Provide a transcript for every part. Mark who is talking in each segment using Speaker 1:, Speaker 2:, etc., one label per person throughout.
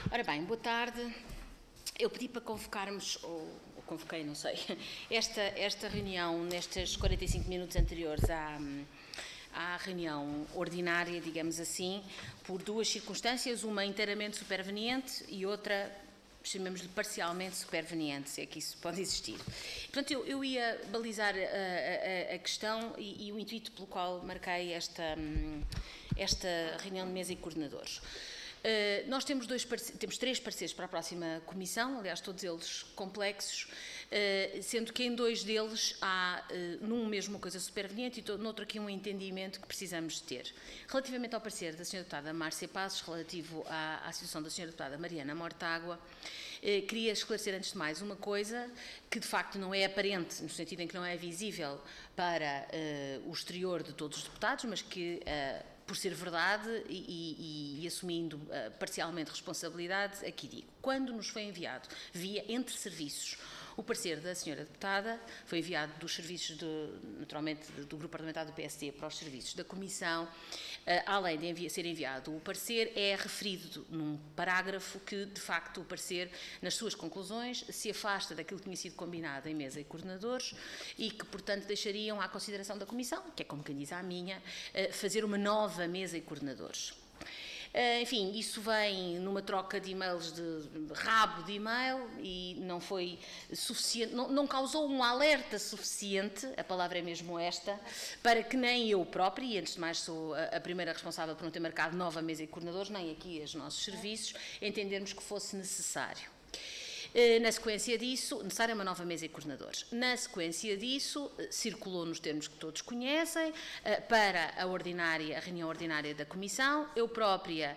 Speaker 1: Ora bem, boa tarde. Eu pedi para convocarmos, ou convoquei, não sei, esta reunião nestes 45 minutos anteriores à reunião ordinária, digamos assim, por duas circunstâncias, uma inteiramente superveniente e outra, chamemos-lhe parcialmente superveniente, se é que isso pode existir. Portanto, eu ia balizar a questão e o intuito pelo qual marquei esta reunião de mesa e coordenadores. Nós temos três pareceres para a próxima comissão, aliás todos eles complexos, sendo que em dois deles há num mesmo uma coisa superveniente e noutro aqui um entendimento que precisamos de ter. Relativamente ao parecer da Sra. Deputada Márcia Passos, relativo à situação da Sra. Deputada Mariana Mortágua, queria esclarecer antes de mais uma coisa que de facto não é aparente, no sentido em que não é visível para o exterior de todos os deputados, mas que por ser verdade e assumindo parcialmente responsabilidade, aqui digo. Quando nos foi enviado, via entre serviços, o parecer da Sra. Deputada, foi enviado dos serviços, naturalmente, do Grupo Parlamentar do PSD para os serviços da Comissão, além de ser enviado o parecer, é referido num parágrafo que, de facto, o parecer, nas suas conclusões, se afasta daquilo que tinha sido combinado em mesa e coordenadores e que, portanto, deixariam à consideração da Comissão, que é como quem diz à minha, fazer uma nova mesa e coordenadores. Enfim, isso vem numa troca de e-mails, de rabo de e-mail, e não foi suficiente, não causou um alerta suficiente, a palavra é mesmo esta, para que nem eu própria, e antes de mais sou a primeira responsável por não ter marcado nova mesa e coordenadores, nem aqui os nossos serviços, entendermos que fosse necessário. Na sequência disso, necessária uma nova mesa e coordenadores. Na sequência disso, circulou nos termos que todos conhecem, para a reunião ordinária da Comissão. Eu própria,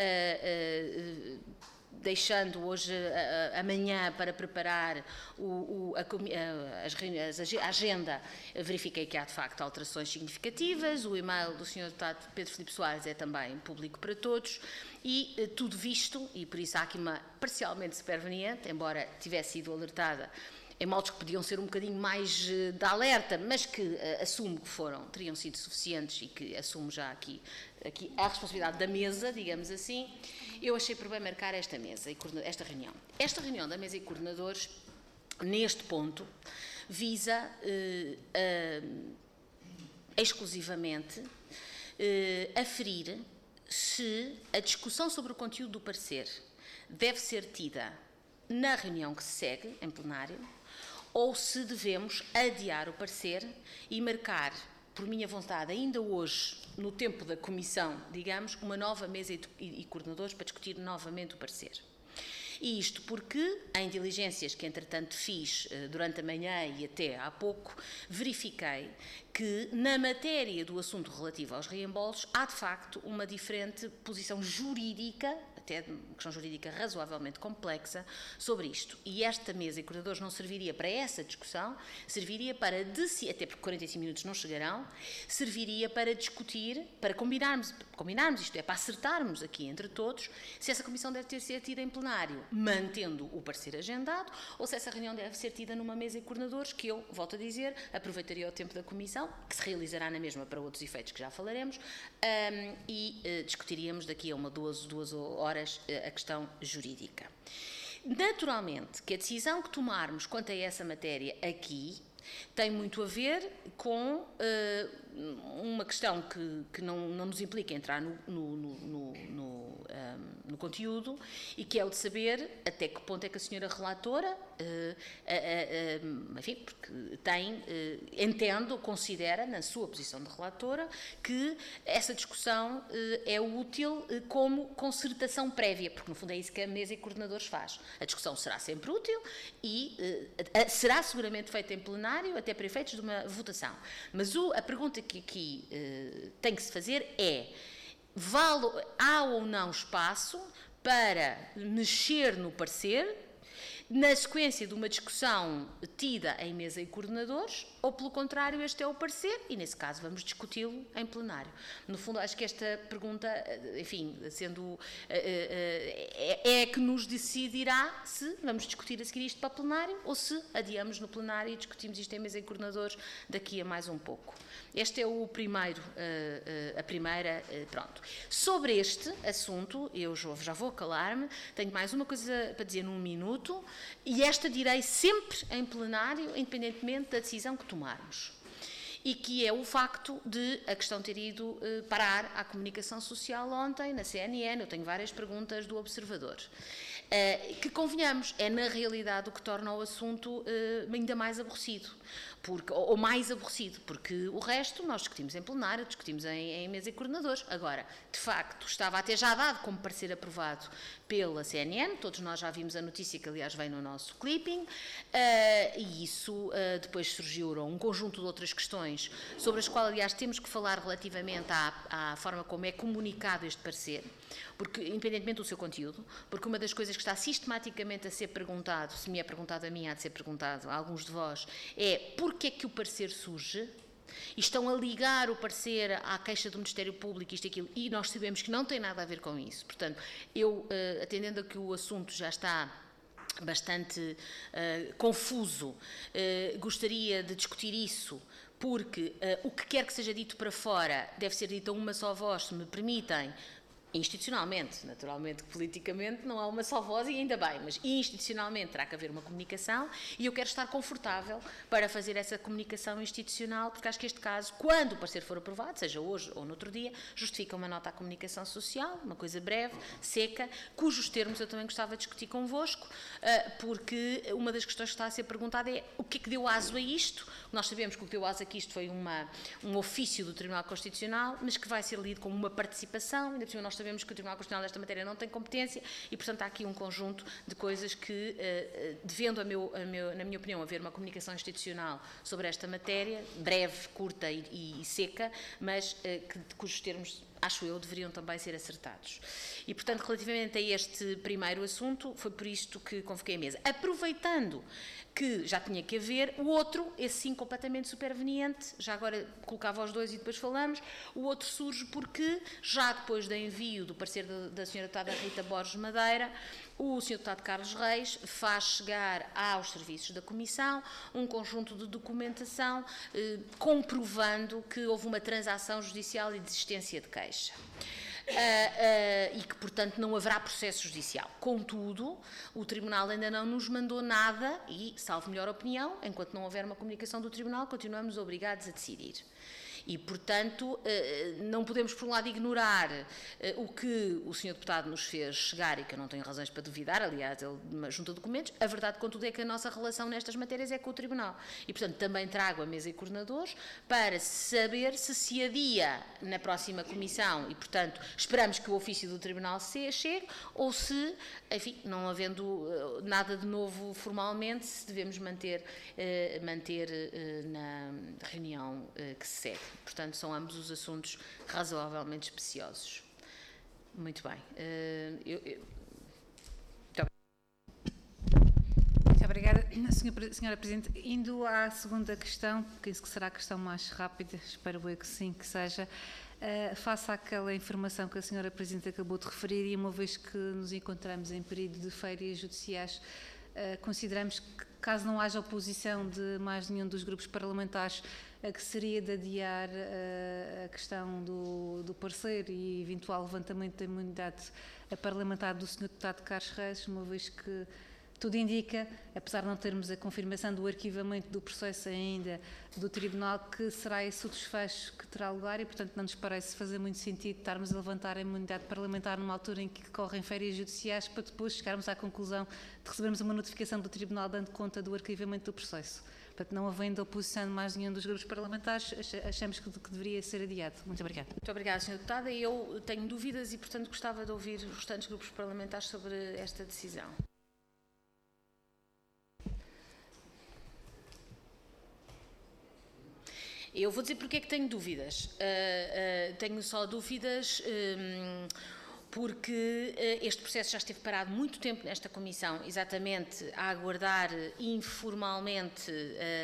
Speaker 1: deixando hoje amanhã para preparar a agenda, verifiquei que há de facto alterações significativas. O e-mail do Sr. Deputado Pedro Filipe Soares é também público para todos e tudo visto, e por isso há aqui uma parcialmente superveniente, embora tivesse sido alertada em moldes que podiam ser um bocadinho mais de alerta, mas que assumo que teriam sido suficientes e que assumo já aqui a responsabilidade da mesa, digamos assim. Eu achei por bem marcar esta reunião. Esta reunião da mesa e coordenadores, neste ponto, visa exclusivamente aferir se a discussão sobre o conteúdo do parecer deve ser tida na reunião que se segue, em plenário, ou se devemos adiar o parecer e marcar, por minha vontade, ainda hoje, no tempo da comissão, digamos, uma nova mesa e coordenadores para discutir novamente o parecer. E isto porque, em diligências que entretanto fiz durante a manhã e até há pouco, verifiquei que na matéria do assunto relativo aos reembolsos há de facto uma diferente posição jurídica, até uma questão jurídica razoavelmente complexa, sobre isto. E esta mesa e coordenadores não serviria para essa discussão, serviria para, até porque 45 minutos não chegarão, serviria para discutir, para combinarmos isto é, para acertarmos aqui entre todos, se essa comissão deve ser tida em plenário, mantendo o parecer agendado, ou se essa reunião deve ser tida numa mesa e coordenadores, que eu, volto a dizer, aproveitaria o tempo da comissão, que se realizará na mesma para outros efeitos que já falaremos, e discutiríamos daqui a duas horas a questão jurídica. Naturalmente que a decisão que tomarmos quanto a essa matéria aqui tem muito a ver com uma questão que não nos implica entrar no conteúdo e que é o de saber até que ponto é que a senhora relatora, enfim, porque entende ou considera, na sua posição de relatora, que essa discussão é útil como concertação prévia, porque no fundo é isso que a mesa e coordenadores faz. A discussão será sempre útil e será seguramente feita em plenário, até para efeitos de uma votação. Mas a pergunta que aqui tem que se fazer é: há ou não espaço para mexer no parecer na sequência de uma discussão tida em mesa e coordenadores, ou pelo contrário, este é o parecer e, nesse caso, vamos discuti-lo em plenário. No fundo, acho que esta pergunta, enfim, sendo, é que nos decidirá se vamos discutir a seguir isto para plenário ou se adiamos no plenário e discutimos isto em mesa e coordenadores daqui a mais um pouco. Este é o primeiro, a primeira, pronto. Sobre este assunto, eu já vou calar-me, tenho mais uma coisa para dizer num minuto, e esta direi sempre em plenário, independentemente da decisão que tomarmos. E que é o facto de a questão ter ido parar à comunicação social ontem, na CNN, eu tenho várias perguntas do Observador. Que, convenhamos, é na realidade o que torna o assunto ainda mais aborrecido. Ou mais aborrecido, porque o resto nós discutimos em plenário, discutimos em mesa e coordenadores. Agora, de facto, estava até já dado como parecer aprovado pela CNN, todos nós já vimos a notícia que aliás vem no nosso clipping, e isso depois surgiram um conjunto de outras questões sobre as quais aliás temos que falar relativamente à forma como é comunicado este parecer, porque independentemente do seu conteúdo, porque uma das coisas que está sistematicamente a ser perguntado, se me é perguntado a mim, há de ser perguntado a alguns de vós, é porque é que o parecer surge, e estão a ligar o parecer à queixa do Ministério Público, isto e aquilo, e nós sabemos que não tem nada a ver com isso. Portanto, eu, atendendo a que o assunto já está bastante confuso, gostaria de discutir isso, porque o que quer que seja dito para fora deve ser dito a uma só voz, se me permitem, institucionalmente, naturalmente, politicamente não há uma só voz e ainda bem, mas institucionalmente terá que haver uma comunicação e eu quero estar confortável para fazer essa comunicação institucional, porque acho que este caso, quando o parecer for aprovado, seja hoje ou no outro dia, justifica uma nota à comunicação social, uma coisa breve, seca, cujos termos eu também gostava de discutir convosco, porque uma das questões que está a ser perguntada é o que é que deu aso a isto. Nós sabemos que o que deu aso a isto foi um ofício do Tribunal Constitucional, mas que vai ser lido como uma participação, ainda por cima nós sabemos que o Tribunal Constitucional nesta matéria não tem competência e, portanto, há aqui um conjunto de coisas que, devendo, na minha opinião, haver uma comunicação institucional sobre esta matéria, breve, curta e seca, mas cujos termos, acho eu, deveriam também ser acertados. E, portanto, relativamente a este primeiro assunto, foi por isto que convoquei a mesa. Aproveitando que já tinha que haver, o outro, esse sim completamente superveniente, já agora colocava os dois e depois falamos, o outro surge porque, já depois do envio do parecer da Sra. Deputada Rita Borges Madeira, o Sr. Deputado Carlos Reis faz chegar aos serviços da Comissão um conjunto de documentação comprovando que houve uma transação judicial e desistência de queixa. E que, portanto, não haverá processo judicial. Contudo, o Tribunal ainda não nos mandou nada e, salvo melhor opinião, enquanto não houver uma comunicação do Tribunal, continuamos obrigados a decidir. E, portanto, não podemos, por um lado, ignorar o que o Sr. Deputado nos fez chegar e que eu não tenho razões para duvidar, aliás, ele junta documentos. A verdade, contudo, é que a nossa relação nestas matérias é com o Tribunal. E, portanto, também trago a mesa e coordenadores para saber se adia na próxima comissão e, portanto, esperamos que o ofício do Tribunal chegue ou se, enfim, não havendo nada de novo formalmente, se devemos manter na reunião que se segue. Portanto, são ambos os assuntos razoavelmente especiosos. Muito bem.
Speaker 2: Muito obrigada, Sra. Presidente. Indo à segunda questão, penso que será a questão mais rápida, espero eu que sim, que seja, face àquela informação que a Sra. Presidente acabou de referir e uma vez que nos encontramos em período de férias judiciais, consideramos que, caso não haja oposição de mais nenhum dos grupos parlamentares, que seria de adiar a questão do parecer e eventual levantamento da imunidade parlamentar do Sr. Deputado Carlos Reis, uma vez que tudo indica, apesar de não termos a confirmação do arquivamento do processo ainda do Tribunal, que será esse o desfecho que terá lugar e, portanto, não nos parece fazer muito sentido estarmos a levantar a imunidade parlamentar numa altura em que correm férias judiciais para depois chegarmos à conclusão de recebermos uma notificação do Tribunal dando conta do arquivamento do processo. Portanto, não havendo oposição de mais nenhum dos grupos parlamentares, achamos que deveria ser adiado. Muito obrigada.
Speaker 1: Muito obrigada, Sra. Deputada. Eu tenho dúvidas e, portanto, gostava de ouvir os restantes grupos parlamentares sobre esta decisão. Eu vou dizer porque é que tenho dúvidas. Tenho só dúvidas. porque este processo já esteve parado muito tempo nesta Comissão, exatamente a aguardar informalmente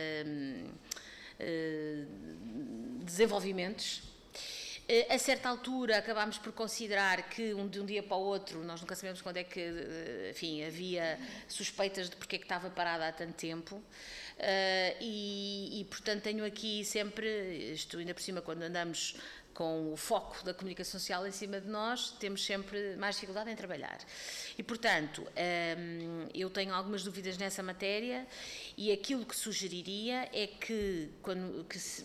Speaker 1: desenvolvimentos. A certa altura acabámos por considerar que de um dia para o outro, nós nunca sabemos quando é que, enfim, havia suspeitas de porque é que estava parada há tanto tempo, portanto tenho aqui sempre, isto ainda por cima quando andamos com o foco da comunicação social em cima de nós, temos sempre mais dificuldade em trabalhar. E, portanto, eu tenho algumas dúvidas nessa matéria e aquilo que sugeriria é que, se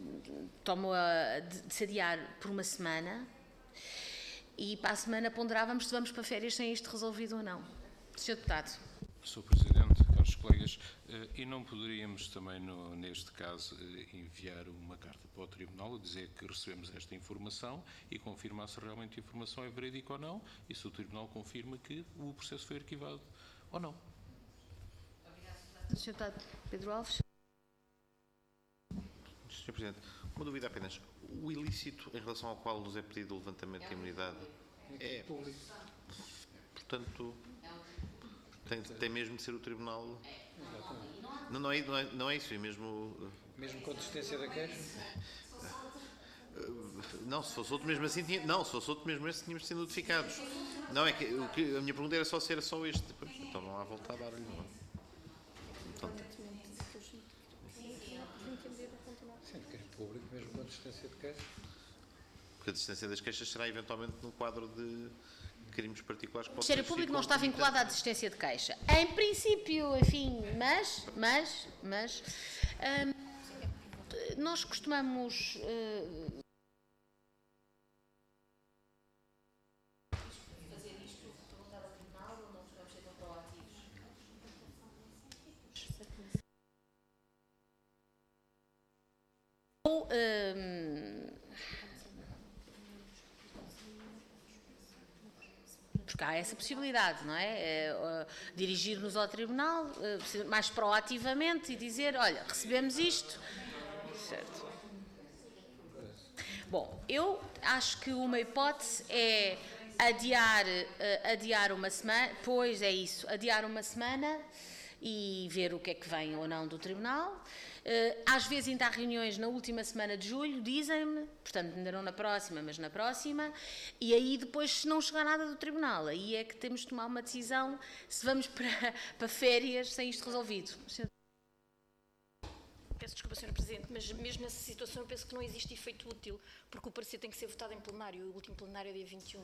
Speaker 1: adiar por uma semana e para a semana ponderávamos se vamos para férias sem isto resolvido ou não. Sr. Deputado.
Speaker 3: Sr. Presidente, caros colegas, e não poderíamos também, neste caso, enviar uma carta para o Tribunal a dizer que recebemos esta informação e confirmar se realmente a informação é verídica ou não e se o Tribunal confirma que o processo foi arquivado ou não.
Speaker 1: Sr. Deputado Pedro Alves.
Speaker 4: Sr. Presidente, uma dúvida apenas. O ilícito em relação ao qual nos é pedido o levantamento de imunidade é público. Portanto, tem mesmo de ser o Tribunal. Não é isso, é mesmo.
Speaker 5: Mesmo com a desistência da queixa?
Speaker 4: Não, se fosse outro mesmo assim, tínhamos de ser notificados. Não, é que a minha pergunta era só se era só este. Então não há volta a dar-lhe, não é? Então,
Speaker 5: Sim, de queixa público, mesmo com a desistência de queixa.
Speaker 4: porque a desistência das queixas será eventualmente no quadro de crimes particulares que
Speaker 1: O Ministério Público não está vinculado à desistência de queixa. Em princípio, enfim, mas nós costumamos fazer isto, perguntar ao Tribunal, ou não costumamos ser tão proativos? Porque há essa possibilidade, não é? Dirigir-nos ao Tribunal mais proativamente e dizer, olha, recebemos isto. Certo. Bom, eu acho que uma hipótese é adiar uma semana, pois é isso, adiar uma semana e ver o que é que vem ou não do Tribunal. Às vezes ainda há reuniões na última semana de julho, dizem-me, portanto ainda não na próxima, mas na próxima, e aí depois se não chegar nada do Tribunal, aí é que temos de tomar uma decisão se vamos para férias sem isto resolvido.
Speaker 6: Peço desculpa, Sra. Presidente, mas mesmo nessa situação eu penso que não existe efeito útil, porque o parecer tem que ser votado em plenário, o último plenário é dia 21.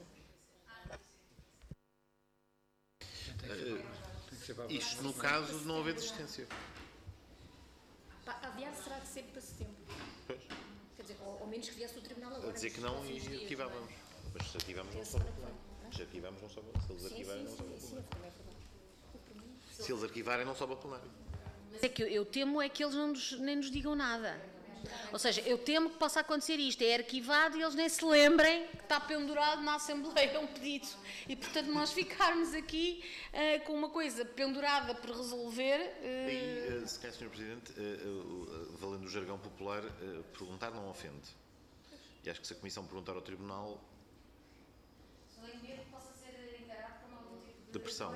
Speaker 4: Isto no caso de não haver desistência.
Speaker 6: Adiar será de ser para setembro.
Speaker 4: Pois.
Speaker 6: Quer dizer, ao menos que viesse o Tribunal agora.
Speaker 4: A dizer que não e arquivávamos. Mas se arquivamos não sobe a plenário. Se arquivamos não sobe a plenário. Se eles arquivarem não sobe a plenário. Se eles arquivarem não sobe a plenário.
Speaker 1: Mas é que eu temo é que eles nem nos digam nada. Ou seja, eu temo que possa acontecer isto, é arquivado e eles nem se lembrem que está pendurado na Assembleia um pedido. E, portanto, nós ficarmos aqui com uma coisa pendurada por resolver...
Speaker 4: E, se calhar, Sr. Presidente, valendo o jargão popular, perguntar não ofende. E acho que se a Comissão perguntar ao Tribunal...
Speaker 1: Só tenho medo que possa ser encarado como algum tipo
Speaker 4: de pressão.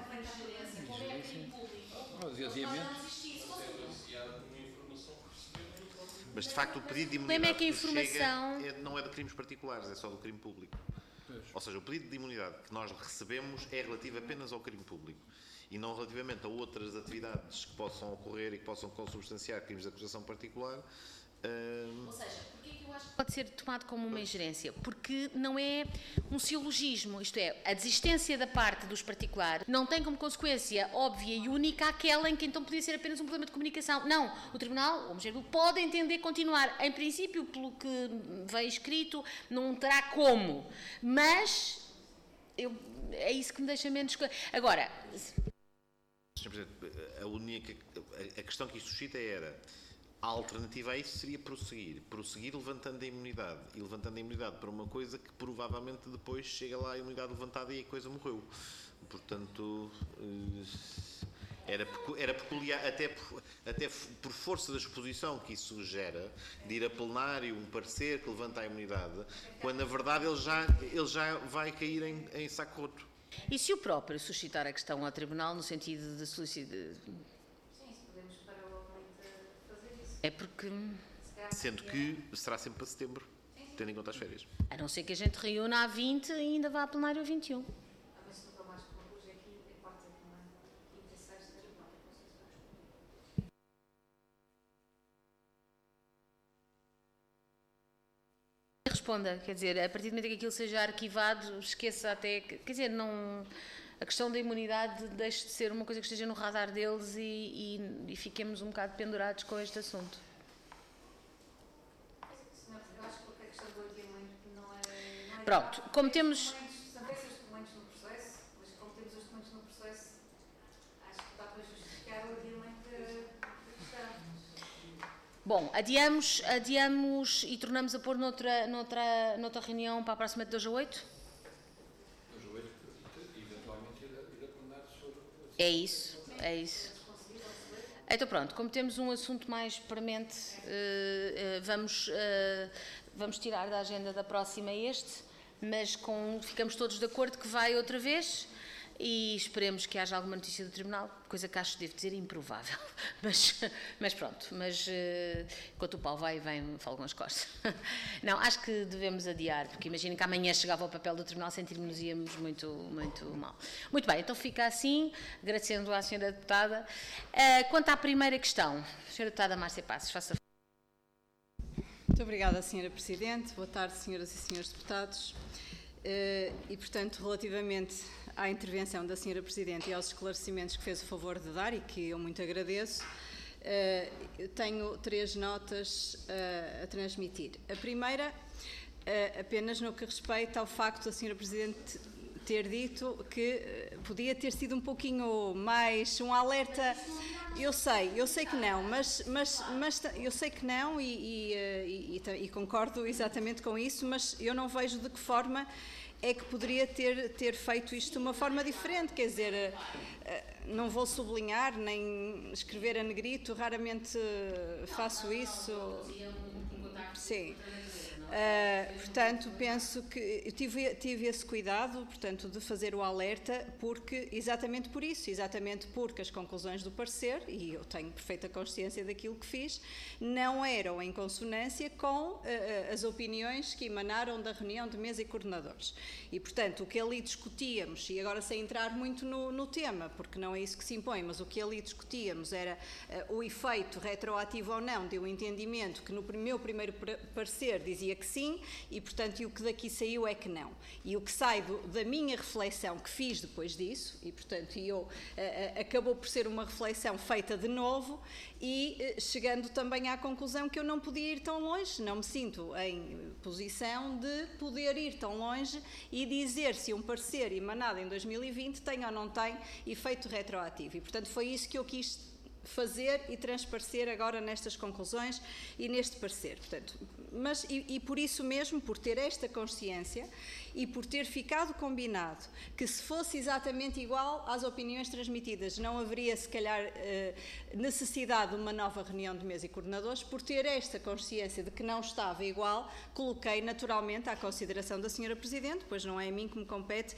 Speaker 4: Mas, de facto, o pedido de imunidade
Speaker 1: que a informação...
Speaker 4: não é de crimes particulares, é só do crime público. Ou seja, o pedido de imunidade que nós recebemos é relativo apenas ao crime público e não relativamente a outras atividades que possam ocorrer e que possam consubstanciar crimes de acusação particular.
Speaker 1: Ou seja, porquê que eu acho que pode ser tomado como uma ingerência? Porque não é um silogismo, isto é, a desistência da parte dos particulares não tem como consequência óbvia e única aquela em que então podia ser apenas um problema de comunicação. Não, o Tribunal, o Ministério Público, pode entender continuar. Em princípio, pelo que vem escrito, não terá como, mas é isso que me deixa menos... Agora...
Speaker 4: Sr. Presidente, a questão que isto suscita era... A alternativa a isso seria prosseguir levantando a imunidade. E levantando a imunidade para uma coisa que provavelmente depois chega lá a imunidade levantada e a coisa morreu. Portanto, Era peculiar, até por força da exposição que isso gera, de ir a plenário, um parecer que levanta a imunidade, quando na verdade ele já vai cair em saco roto.
Speaker 1: E se o próprio suscitar a questão ao Tribunal no sentido de solicitar...
Speaker 2: Sim, podemos para o fazer isso.
Speaker 1: É porque...
Speaker 4: Sendo que será sempre para setembro, tendo em conta as férias.
Speaker 1: A não ser que a gente reúna a 20 e ainda vá a plenário a 21. Responda, quer dizer, a partir do momento que aquilo seja arquivado, esqueça até, quer dizer, não, a questão da imunidade deixe de ser uma coisa que esteja no radar deles e fiquemos um bocado pendurados com este assunto.
Speaker 2: Eu acho que a questão do adiamento não é...
Speaker 1: Pronto, como temos...
Speaker 2: São esses documentos no processo, mas como temos os documentos no processo, acho que está para justificar o adiamento da questão.
Speaker 1: Bom, adiamos e tornamos a pôr noutra reunião para a próxima de 2 a 8?
Speaker 5: 2 a 8, eventualmente ir a plenário sobre...
Speaker 1: É isso. Então pronto, como temos um assunto mais premente, vamos tirar da agenda da próxima este, mas ficamos todos de acordo que vai outra vez e esperemos que haja alguma notícia do Tribunal, coisa que acho, devo dizer, improvável. Mas pronto, enquanto o Paulo vai e vem, falo com as costas. Não, acho que devemos adiar, porque imaginem que amanhã chegava ao papel do Tribunal, sentir-nos-íamos muito, muito mal. Muito bem, então fica assim, agradecendo à Sra. Deputada. Quanto à primeira questão, Sra. Deputada Márcia Passos, faça favor.
Speaker 7: Muito obrigada, Sra. Presidente. Boa tarde, senhoras e senhores deputados. E, portanto, relativamente à intervenção da Sra. Presidente e aos esclarecimentos que fez o favor de dar e que eu muito agradeço, eu tenho 3 notas a transmitir. A primeira, apenas no que respeita ao facto da Sra. Presidente ter dito que podia ter sido um pouquinho mais um alerta. Eu sei que não, mas eu sei que não e concordo exatamente com isso, mas eu não vejo de que forma é que poderia ter feito isto de uma forma diferente, quer dizer, não vou sublinhar nem escrever a negrito, raramente faço isso. Sim. Portanto, penso que eu tive esse cuidado, portanto, de fazer o alerta, exatamente porque as conclusões do parecer, e eu tenho perfeita consciência daquilo que fiz, não eram em consonância com as opiniões que emanaram da reunião de mesa e coordenadores. E, portanto, o que ali discutíamos, e agora sem entrar muito no tema, porque não é isso que se impõe, mas o que ali discutíamos era o efeito retroativo ou não de um entendimento que no meu primeiro parecer dizia que sim, e portanto o que daqui saiu é que não. E o que sai da minha reflexão que fiz depois disso, e portanto acabou por ser uma reflexão feita de novo e chegando também à conclusão que eu não podia ir tão longe, não me sinto em posição de poder ir tão longe e dizer se um parecer emanado em 2020 tem ou não tem efeito retroativo. E portanto foi isso que eu quis fazer e transparecer agora nestas conclusões e neste parecer. Portanto, mas por isso mesmo, por ter esta consciência e por ter ficado combinado que se fosse exatamente igual às opiniões transmitidas, não haveria se calhar necessidade de uma nova reunião de mesa e coordenadores, por ter esta consciência de que não estava igual, coloquei naturalmente à consideração da Sra. Presidente, pois não é a mim que me compete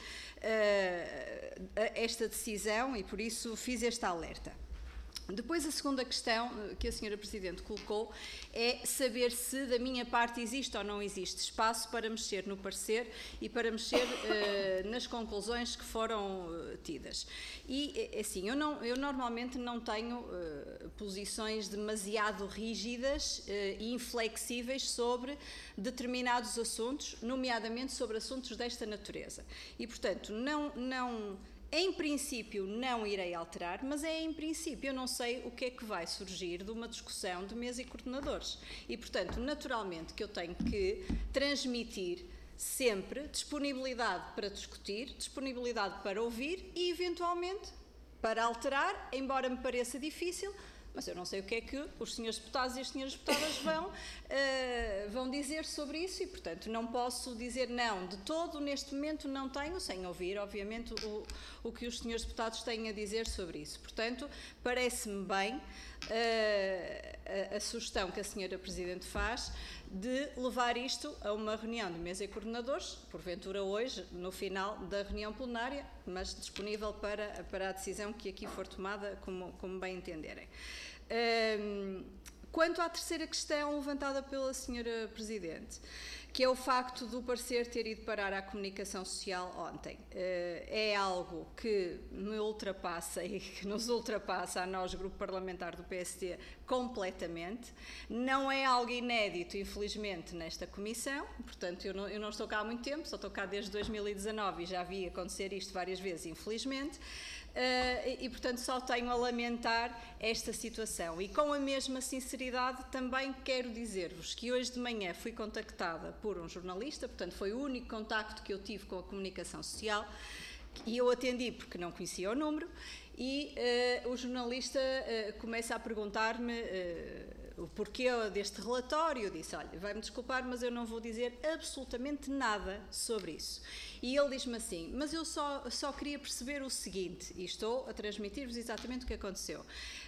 Speaker 7: esta decisão e por isso fiz este alerta. Depois, a segunda questão que a Sra. Presidente colocou é saber se da minha parte existe ou não existe espaço para mexer no parecer e para mexer nas conclusões que foram tidas. E, assim, eu normalmente não tenho posições demasiado rígidas e inflexíveis sobre determinados assuntos, nomeadamente sobre assuntos desta natureza. E, portanto, em princípio não irei alterar, mas em princípio eu não sei o que é que vai surgir de uma discussão de mesa e coordenadores. E, portanto, naturalmente que eu tenho que transmitir sempre disponibilidade para discutir, disponibilidade para ouvir e, eventualmente, para alterar, embora me pareça difícil, mas eu não sei o que é que os senhores deputados e as senhoras deputadas vão dizer sobre isso e, portanto, não posso dizer não, de todo, neste momento não tenho, sem ouvir, obviamente, o que os senhores deputados têm a dizer sobre isso. Portanto, parece-me bem a sugestão que a senhora Presidente faz de levar isto a uma reunião de mesa e coordenadores, porventura hoje, no final da reunião plenária, mas disponível para a decisão que aqui for tomada, como bem entenderem. Quanto à terceira questão levantada pela senhora Presidente, que é o facto do parecer ter ido parar à comunicação social ontem. É algo que me ultrapassa e que nos ultrapassa a nós, Grupo Parlamentar do PSD, completamente. Não é algo inédito, infelizmente, nesta comissão, portanto, eu não estou cá há muito tempo, só estou cá desde 2019 e já vi acontecer isto várias vezes, infelizmente. E, portanto, só tenho a lamentar esta situação. E com a mesma sinceridade também quero dizer-vos que hoje de manhã fui contactada por um jornalista, portanto foi o único contacto que eu tive com a comunicação social, e eu atendi porque não conhecia o número, e o jornalista começa a perguntar-me o porquê deste relatório. Eu disse, olha, vai-me desculpar, mas eu não vou dizer absolutamente nada sobre isso. E ele diz-me assim, mas eu só queria perceber o seguinte, e estou a transmitir-vos exatamente o que aconteceu.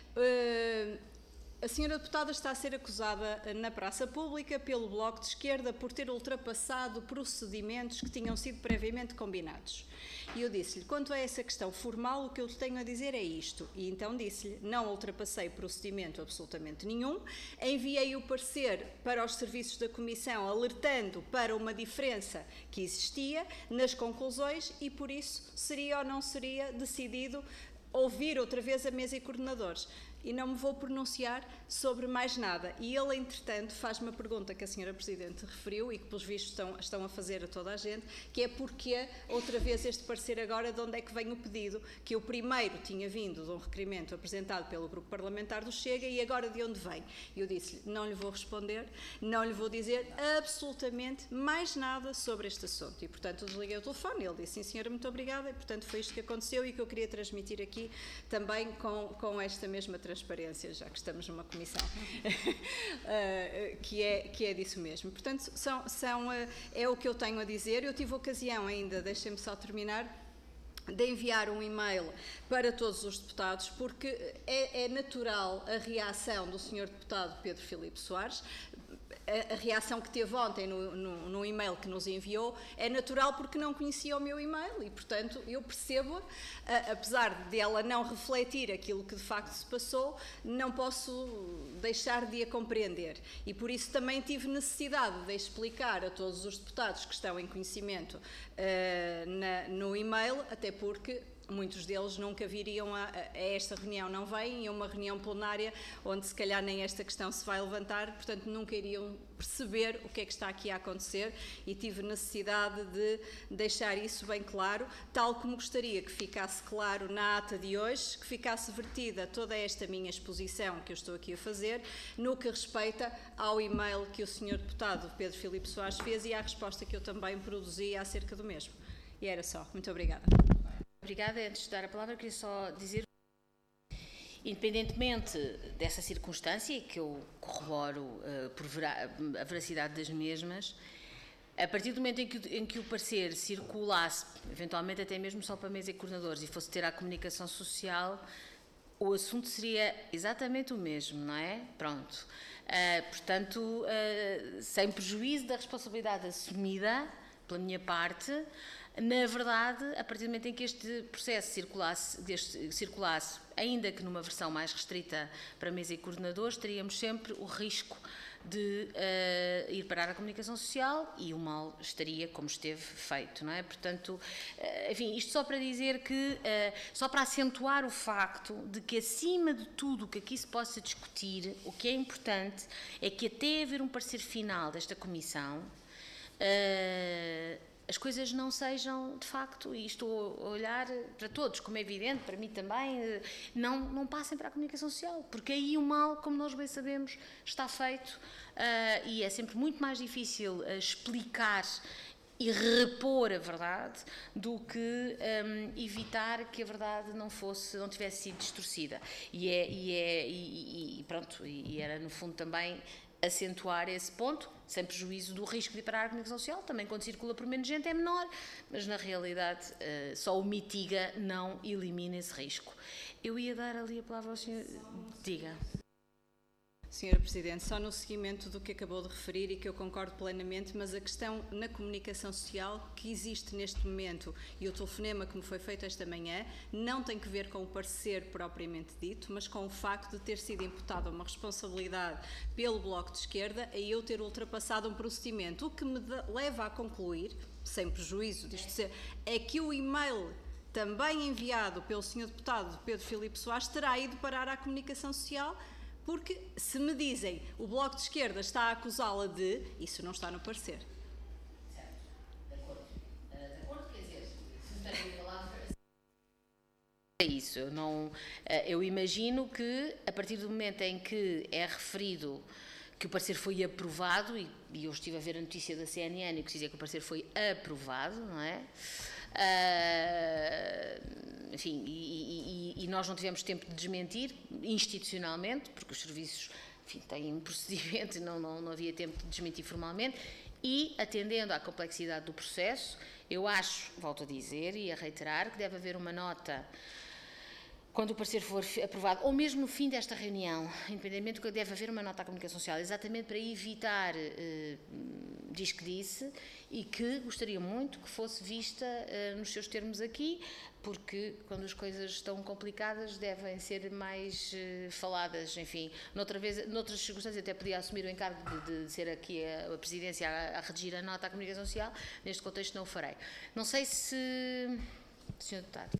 Speaker 7: A senhora deputada está a ser acusada na praça pública pelo Bloco de Esquerda por ter ultrapassado procedimentos que tinham sido previamente combinados. E eu disse-lhe, quanto a essa questão formal, o que eu tenho a dizer é isto. E então disse-lhe, não ultrapassei procedimento absolutamente nenhum, enviei o parecer para os serviços da Comissão, alertando para uma diferença que existia nas conclusões e, por isso, seria ou não seria decidido ouvir outra vez a mesa e coordenadores. E não me vou pronunciar sobre mais nada. E ele, entretanto, faz-me a pergunta que a senhora Presidente referiu e que, pelos vistos, estão a fazer a toda a gente, que é porquê, outra vez, este parecer agora, de onde é que vem o pedido, que eu primeiro tinha vindo de um requerimento apresentado pelo Grupo Parlamentar do Chega e agora de onde vem? E eu disse-lhe, não lhe vou responder, não lhe vou dizer absolutamente mais nada sobre este assunto. E, portanto, desliguei o telefone. Ele disse, sim, senhora, muito obrigada. E, portanto, foi isto que aconteceu e que eu queria transmitir aqui também com esta mesma transparência, já que estamos numa comissão, que é disso mesmo. Portanto, é o que eu tenho a dizer. Eu tive ocasião ainda, deixem-me só terminar, de enviar um e-mail para todos os deputados, porque é natural a reação do Sr. Deputado Pedro Filipe Soares. A reação que teve ontem no e-mail que nos enviou é natural porque não conhecia o meu e-mail e, portanto, eu percebo, apesar de ela não refletir aquilo que de facto se passou, não posso deixar de a compreender. E por isso também tive necessidade de explicar a todos os deputados que estão em conhecimento no e-mail, até porque muitos deles nunca viriam a esta reunião, não vêm, a uma reunião plenária onde se calhar nem esta questão se vai levantar, portanto nunca iriam perceber o que é que está aqui a acontecer e tive necessidade de deixar isso bem claro, tal como gostaria que ficasse claro na ata de hoje, que ficasse vertida toda esta minha exposição que eu estou aqui a fazer, no que respeita ao e-mail que o Sr. Deputado Pedro Filipe Soares fez e à resposta que eu também produzi acerca do mesmo. E era só. Muito obrigada.
Speaker 1: Obrigada. Antes de dar a palavra, queria só dizer, independentemente dessa circunstância, que eu corroboro por a veracidade das mesmas, a partir do momento em que o parecer circulasse, eventualmente até mesmo só para mesa e coordenadores, e fosse ter à comunicação social, o assunto seria exatamente o mesmo, não é? Pronto. Portanto, sem prejuízo da responsabilidade assumida pela minha parte, na verdade, a partir do momento em que este processo circulasse, ainda que numa versão mais restrita para mesa e coordenadores, teríamos sempre o risco de ir parar a comunicação social e o mal estaria como esteve feito, não é? Portanto, enfim, isto só para dizer que, só para acentuar o facto de que acima de tudo o que aqui se possa discutir, o que é importante é que até haver um parecer final desta comissão, as coisas não sejam, de facto, e estou a olhar para todos, como é evidente, para mim também, não passem para a comunicação social, porque aí o mal, como nós bem sabemos, está feito, e é sempre muito mais difícil explicar e repor a verdade do que evitar que a verdade não tivesse sido distorcida. E era no fundo também acentuar esse ponto, sem prejuízo do risco de ir para a comunicação social. Também quando circula por menos gente é menor, mas na realidade só o mitiga, não elimina esse risco. Eu ia dar ali a palavra ao senhor. Diga.
Speaker 7: Senhora Presidente, só no seguimento do que acabou de referir e que eu concordo plenamente, mas a questão na comunicação social que existe neste momento e o telefonema que me foi feito esta manhã não tem que ver com o parecer propriamente dito, mas com o facto de ter sido imputada uma responsabilidade pelo Bloco de Esquerda a eu ter ultrapassado um procedimento, o que me leva a concluir, sem prejuízo disto ser, é que o e-mail também enviado pelo Sr. Deputado Pedro Filipe Soares terá ido parar à comunicação social. Porque se me dizem o Bloco de Esquerda está a acusá-la de, isso não está no parecer.
Speaker 1: Certo, de acordo. De acordo, quer dizer, se me tem a palavra... É isso, eu imagino que a partir do momento em que é referido que o parecer foi aprovado, e eu estive a ver a notícia da CNN que dizia que o parecer foi aprovado, não é? Enfim, e nós não tivemos tempo de desmentir institucionalmente, porque os serviços, enfim, têm um procedimento e não havia tempo de desmentir formalmente, e atendendo à complexidade do processo, eu acho, volto a dizer e a reiterar, que deve haver uma nota quando o parecer for aprovado, ou mesmo no fim desta reunião, independentemente, que deve haver uma nota à comunicação social, exatamente para evitar diz que disse, e que gostaria muito que fosse vista nos seus termos aqui, porque quando as coisas estão complicadas devem ser mais faladas, enfim. Noutras circunstâncias até podia assumir o encargo de ser aqui a presidência a redigir a nota à comunicação social, neste contexto não o farei. Não sei se... Sr. Deputado.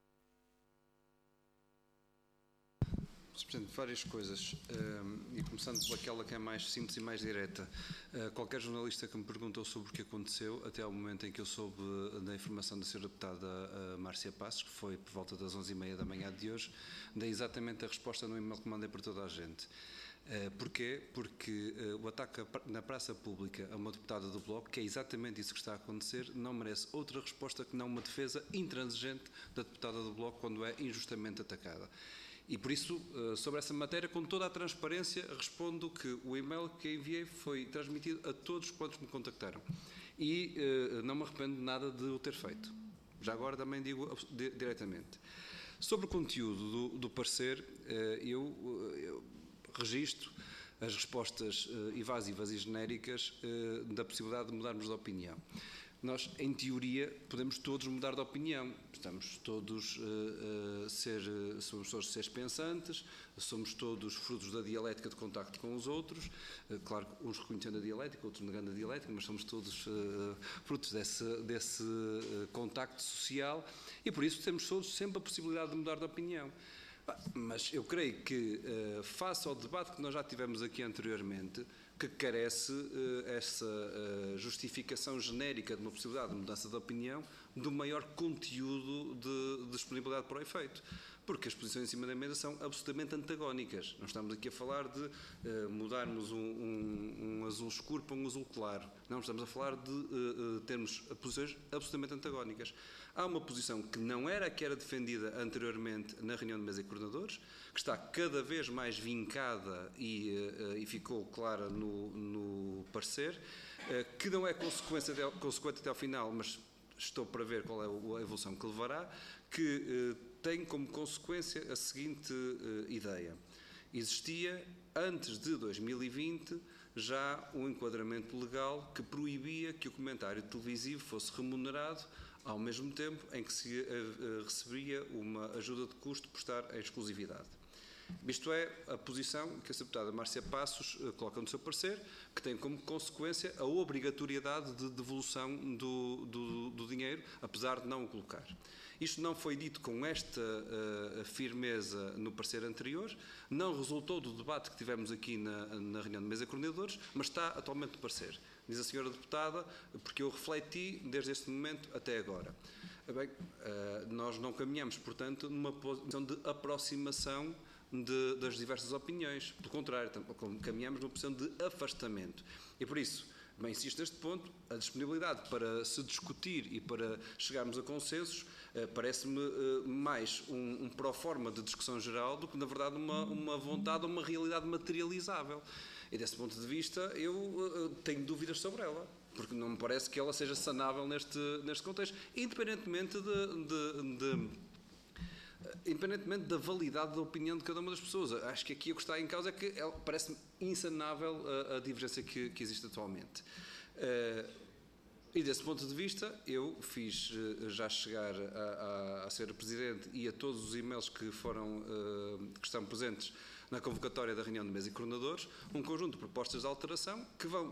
Speaker 8: Sr. Presidente, várias coisas, e começando pelaquela que é mais simples e mais direta. Qualquer jornalista que me perguntou sobre o que aconteceu, até ao momento em que eu soube da informação da Sra. Deputada Márcia Passos, que foi por volta das 11h30 da manhã de hoje, dei exatamente a resposta no e-mail que mandei para toda a gente. Porquê? Porque o ataque na praça pública a uma deputada do Bloco, que é exatamente isso que está a acontecer, não merece outra resposta que não uma defesa intransigente da deputada do Bloco quando é injustamente atacada. E por isso, sobre essa matéria, com toda a transparência, respondo que o e-mail que enviei foi transmitido a todos quantos me contactaram. E não me arrependo de nada de o ter feito. Já agora também digo diretamente. Sobre o conteúdo do parecer, eu registro as respostas evasivas e genéricas da possibilidade de mudarmos de opinião. Nós, em teoria, podemos todos mudar de opinião. Estamos todos somos todos seres pensantes, somos todos frutos da dialética de contacto com os outros. Claro, uns reconhecendo a dialética, outros negando a dialética, mas somos todos frutos desse contacto social e, por isso, temos todos sempre a possibilidade de mudar de opinião. Mas eu creio que, face ao debate que nós já tivemos aqui anteriormente, que carece essa justificação genérica de uma possibilidade de mudança de opinião do maior conteúdo de disponibilidade para o efeito. Porque as posições em cima da mesa são absolutamente antagónicas. Não estamos aqui a falar de mudarmos um azul escuro para um azul claro. Não, estamos a falar de termos posições absolutamente antagónicas. Há uma posição que não era a que era defendida anteriormente na reunião de mesa de coordenadores, que está cada vez mais vincada e ficou clara no parecer, que não é consequente até ao final, mas estou para ver qual é a evolução que levará, que tem como consequência a seguinte ideia. Existia, antes de 2020, já um enquadramento legal que proibia que o comentário televisivo fosse remunerado ao mesmo tempo em que se receberia uma ajuda de custo por estar em exclusividade. Isto é a posição que a deputada Márcia Passos coloca no seu parecer, que tem como consequência a obrigatoriedade de devolução do dinheiro, apesar de não o colocar. Isto não foi dito com esta firmeza no parecer anterior, não resultou do debate que tivemos aqui na reunião de mesa de coordenadores, mas está atualmente no parecer. Diz a senhora deputada, porque eu refleti desde este momento até agora. Bem, nós não caminhamos, portanto, numa posição de aproximação das diversas opiniões. Pelo contrário, caminhamos numa posição de afastamento. E por isso, Bem, insisto neste ponto, a disponibilidade para se discutir e para chegarmos a consensos parece-me mais um pró-forma de discussão geral do que, na verdade, uma vontade ou uma realidade materializável. E desse ponto de vista, eu tenho dúvidas sobre ela, porque não me parece que ela seja sanável neste contexto, independentemente da validade da opinião de cada uma das pessoas. Acho que aqui o que está em causa é que parece-me insanável a divergência que existe atualmente. E desse ponto de vista, eu fiz já chegar à Sra. Presidente e a todos os e-mails que estão presentes na convocatória da reunião de mesa e coordenadores, um conjunto de propostas de alteração que vão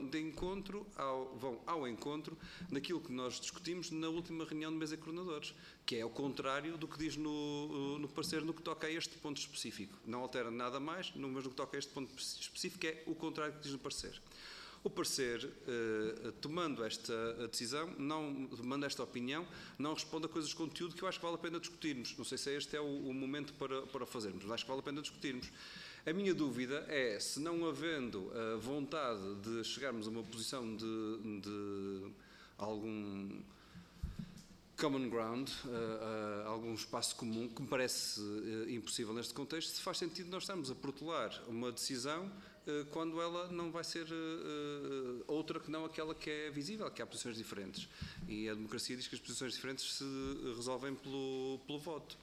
Speaker 8: ao encontro daquilo que nós discutimos na última reunião de mesa e coordenadores, que é o contrário do que diz no parecer no que toca a este ponto específico. Não altera nada mais, mas no que toca a este ponto específico é o contrário do que diz no parecer. O parecer, tomando esta decisão, tomando esta opinião, não responde a coisas de conteúdo que eu acho que vale a pena discutirmos. Não sei se este é o momento para fazermos, mas acho que vale a pena discutirmos. A minha dúvida é, se não havendo a vontade de chegarmos a uma posição de algum common ground, algum espaço comum, que me parece impossível neste contexto, se faz sentido nós estarmos a protelar uma decisão quando ela não vai ser outra que não aquela que é visível, que há posições diferentes. E a democracia diz que as posições diferentes se resolvem pelo voto.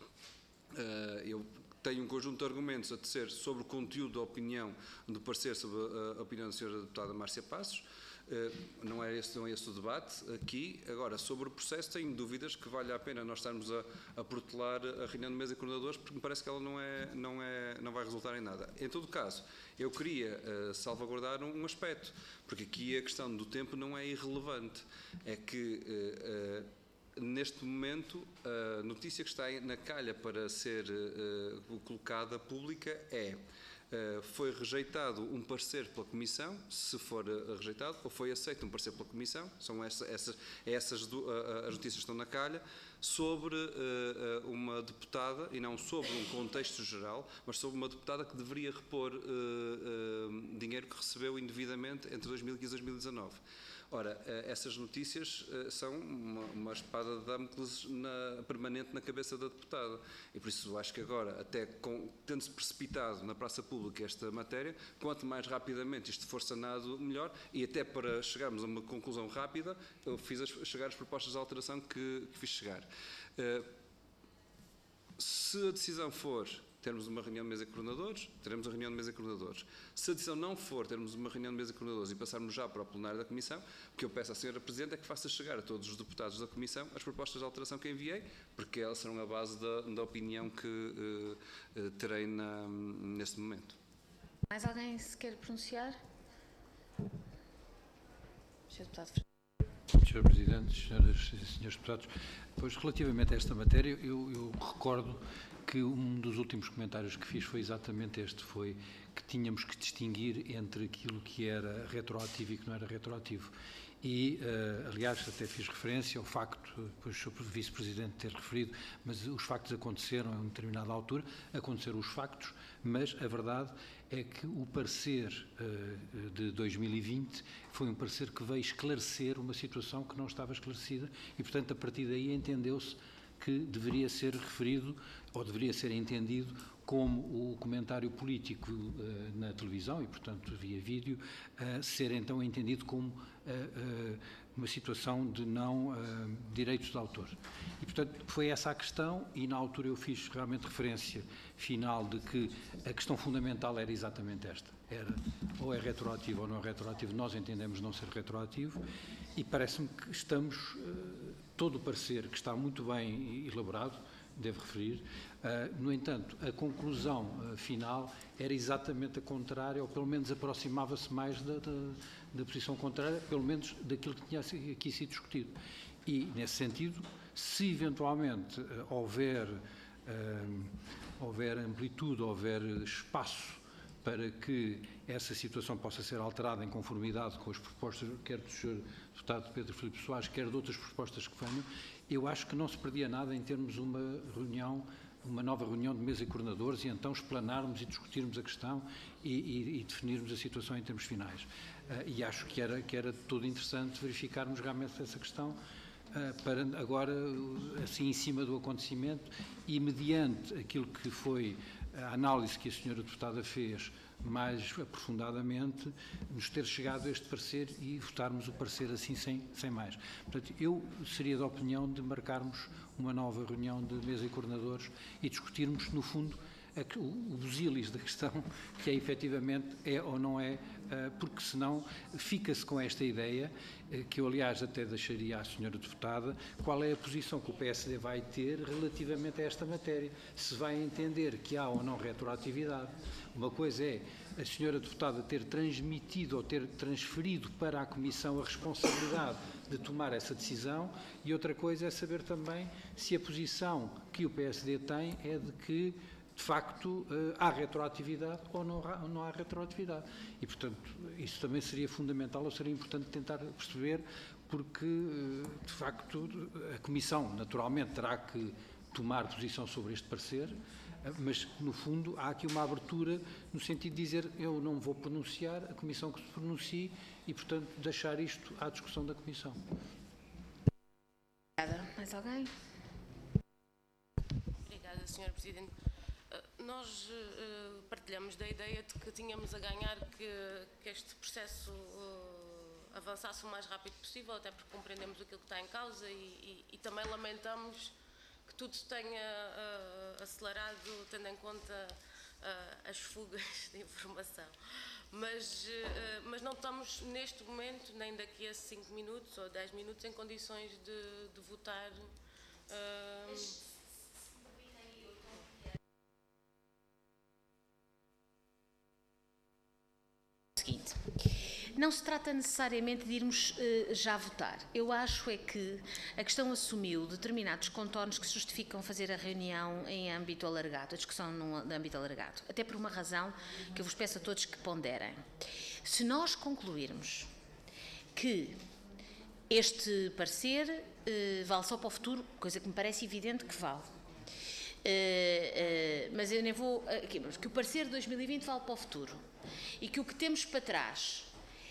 Speaker 8: Eu tenho um conjunto de argumentos a tecer sobre o conteúdo da opinião, do parecer sobre a opinião da Sra. Deputada Márcia Passos. Não é esse o debate aqui. Agora, sobre o processo, tenho dúvidas que vale a pena nós estarmos a protelar a reunião de mesa de coordenadores, porque me parece que ela não vai resultar em nada. Em todo caso, eu queria salvaguardar um aspecto, porque aqui a questão do tempo não é irrelevante. É que neste momento, a notícia que está na calha para ser colocada pública foi rejeitado um parecer pela Comissão, se for rejeitado, ou foi aceito um parecer pela Comissão, são essas as notícias que estão na calha, sobre uma deputada, e não sobre um contexto geral, mas sobre uma deputada que deveria repor dinheiro que recebeu indevidamente entre 2015 e 2019. Ora, essas notícias são uma espada de Damocles permanente na cabeça da deputada. E por isso acho que agora, até tendo-se precipitado na praça pública esta matéria, quanto mais rapidamente isto for sanado, melhor. E até para chegarmos a uma conclusão rápida, eu fiz chegar as propostas de alteração que fiz chegar. Se a decisão for termos uma reunião de mesa de coordenadores, teremos a reunião de mesa de coordenadores. Se a decisão não for termos uma reunião de mesa de coordenadores e passarmos já para o plenário da Comissão, o que eu peço à Sra. Presidente é que faça chegar a todos os deputados da Comissão as propostas de alteração que enviei, porque elas serão a base da opinião que terei neste momento.
Speaker 1: Mais alguém se quer pronunciar? Sr. Deputado
Speaker 5: Sr. Presidente, senhoras e senhores deputados, pois relativamente a esta matéria, eu recordo que um dos últimos comentários que fiz foi exatamente este, foi que tínhamos que distinguir entre aquilo que era retroativo e que não era retroativo. E, aliás, até fiz referência ao facto, depois o Vice-Presidente ter referido, mas os factos aconteceram a uma determinada altura, aconteceram os factos, mas a verdade é que o parecer de 2020 foi um parecer que veio esclarecer uma situação que não estava esclarecida e, portanto, a partir daí entendeu-se que deveria ser referido ou deveria ser entendido como o comentário político na televisão e, portanto, via vídeo, ser então entendido como uma situação de não direitos de autor. E, portanto, foi essa a questão e, na altura, eu fiz realmente referência final de que a questão fundamental era exatamente esta. Era ou é retroativo ou não é retroativo. Nós entendemos não ser retroativo e parece-me que estamos, todo o parecer que está muito bem elaborado, devo referir, no entanto, a conclusão final era exatamente a contrária, ou pelo menos aproximava-se mais da posição contrária, pelo menos daquilo que tinha aqui sido discutido. E, nesse sentido, se eventualmente houver amplitude, houver espaço para que essa situação possa ser alterada em conformidade com as propostas, quer do Sr. Deputado Pedro Filipe Soares, quer de outras propostas que venham, eu acho que não se perdia nada em termos uma reunião uma nova reunião de mesa e coordenadores e então explanarmos e discutirmos a questão e definirmos a situação em termos finais. E acho que era todo interessante verificarmos realmente essa questão para agora, assim, em cima do acontecimento e mediante aquilo que foi a análise que a senhora deputada fez mais aprofundadamente, nos ter chegado a este parecer e votarmos o parecer assim sem mais. Portanto, eu seria da opinião de marcarmos uma nova reunião de mesa e coordenadores e discutirmos, no fundo, o busilis da questão, que é efetivamente ou não é, porque senão fica-se com esta ideia, que eu aliás até deixaria à senhora deputada, qual é a posição que o PSD vai ter relativamente a esta matéria, se vai entender que há ou não retroatividade. Uma coisa é a senhora deputada ter transmitido ou ter transferido para a Comissão a responsabilidade de tomar essa decisão e outra coisa é saber também se a posição que o PSD tem é de que de facto, há retroatividade ou não há retroatividade. E, portanto, isso também seria fundamental ou seria importante tentar perceber, porque, de facto, a Comissão, naturalmente, terá que tomar posição sobre este parecer, mas, no fundo, há aqui uma abertura no sentido de dizer eu não vou pronunciar, a Comissão que se pronuncie e, portanto, deixar isto à discussão da Comissão.
Speaker 1: Obrigada. Mais alguém?
Speaker 9: Obrigada, Sra. Presidente. Nós partilhamos da ideia de que tínhamos a ganhar que este processo avançasse o mais rápido possível, até porque compreendemos aquilo que está em causa e também lamentamos que tudo se tenha acelerado, tendo em conta as fugas de informação. Mas não estamos neste momento, nem daqui a 5 minutos ou 10 minutos, em condições de votar.
Speaker 1: Seguinte, não se trata necessariamente de irmos já votar. Eu acho é que a questão assumiu determinados contornos que justificam fazer a reunião em âmbito alargado, a discussão no âmbito alargado, até por uma razão que eu vos peço a todos que ponderem. Se nós concluirmos que este parecer vale só para o futuro, coisa que me parece evidente que vale, mas eu nem vou... que o parecer de 2020 vale para o futuro e que o que temos para trás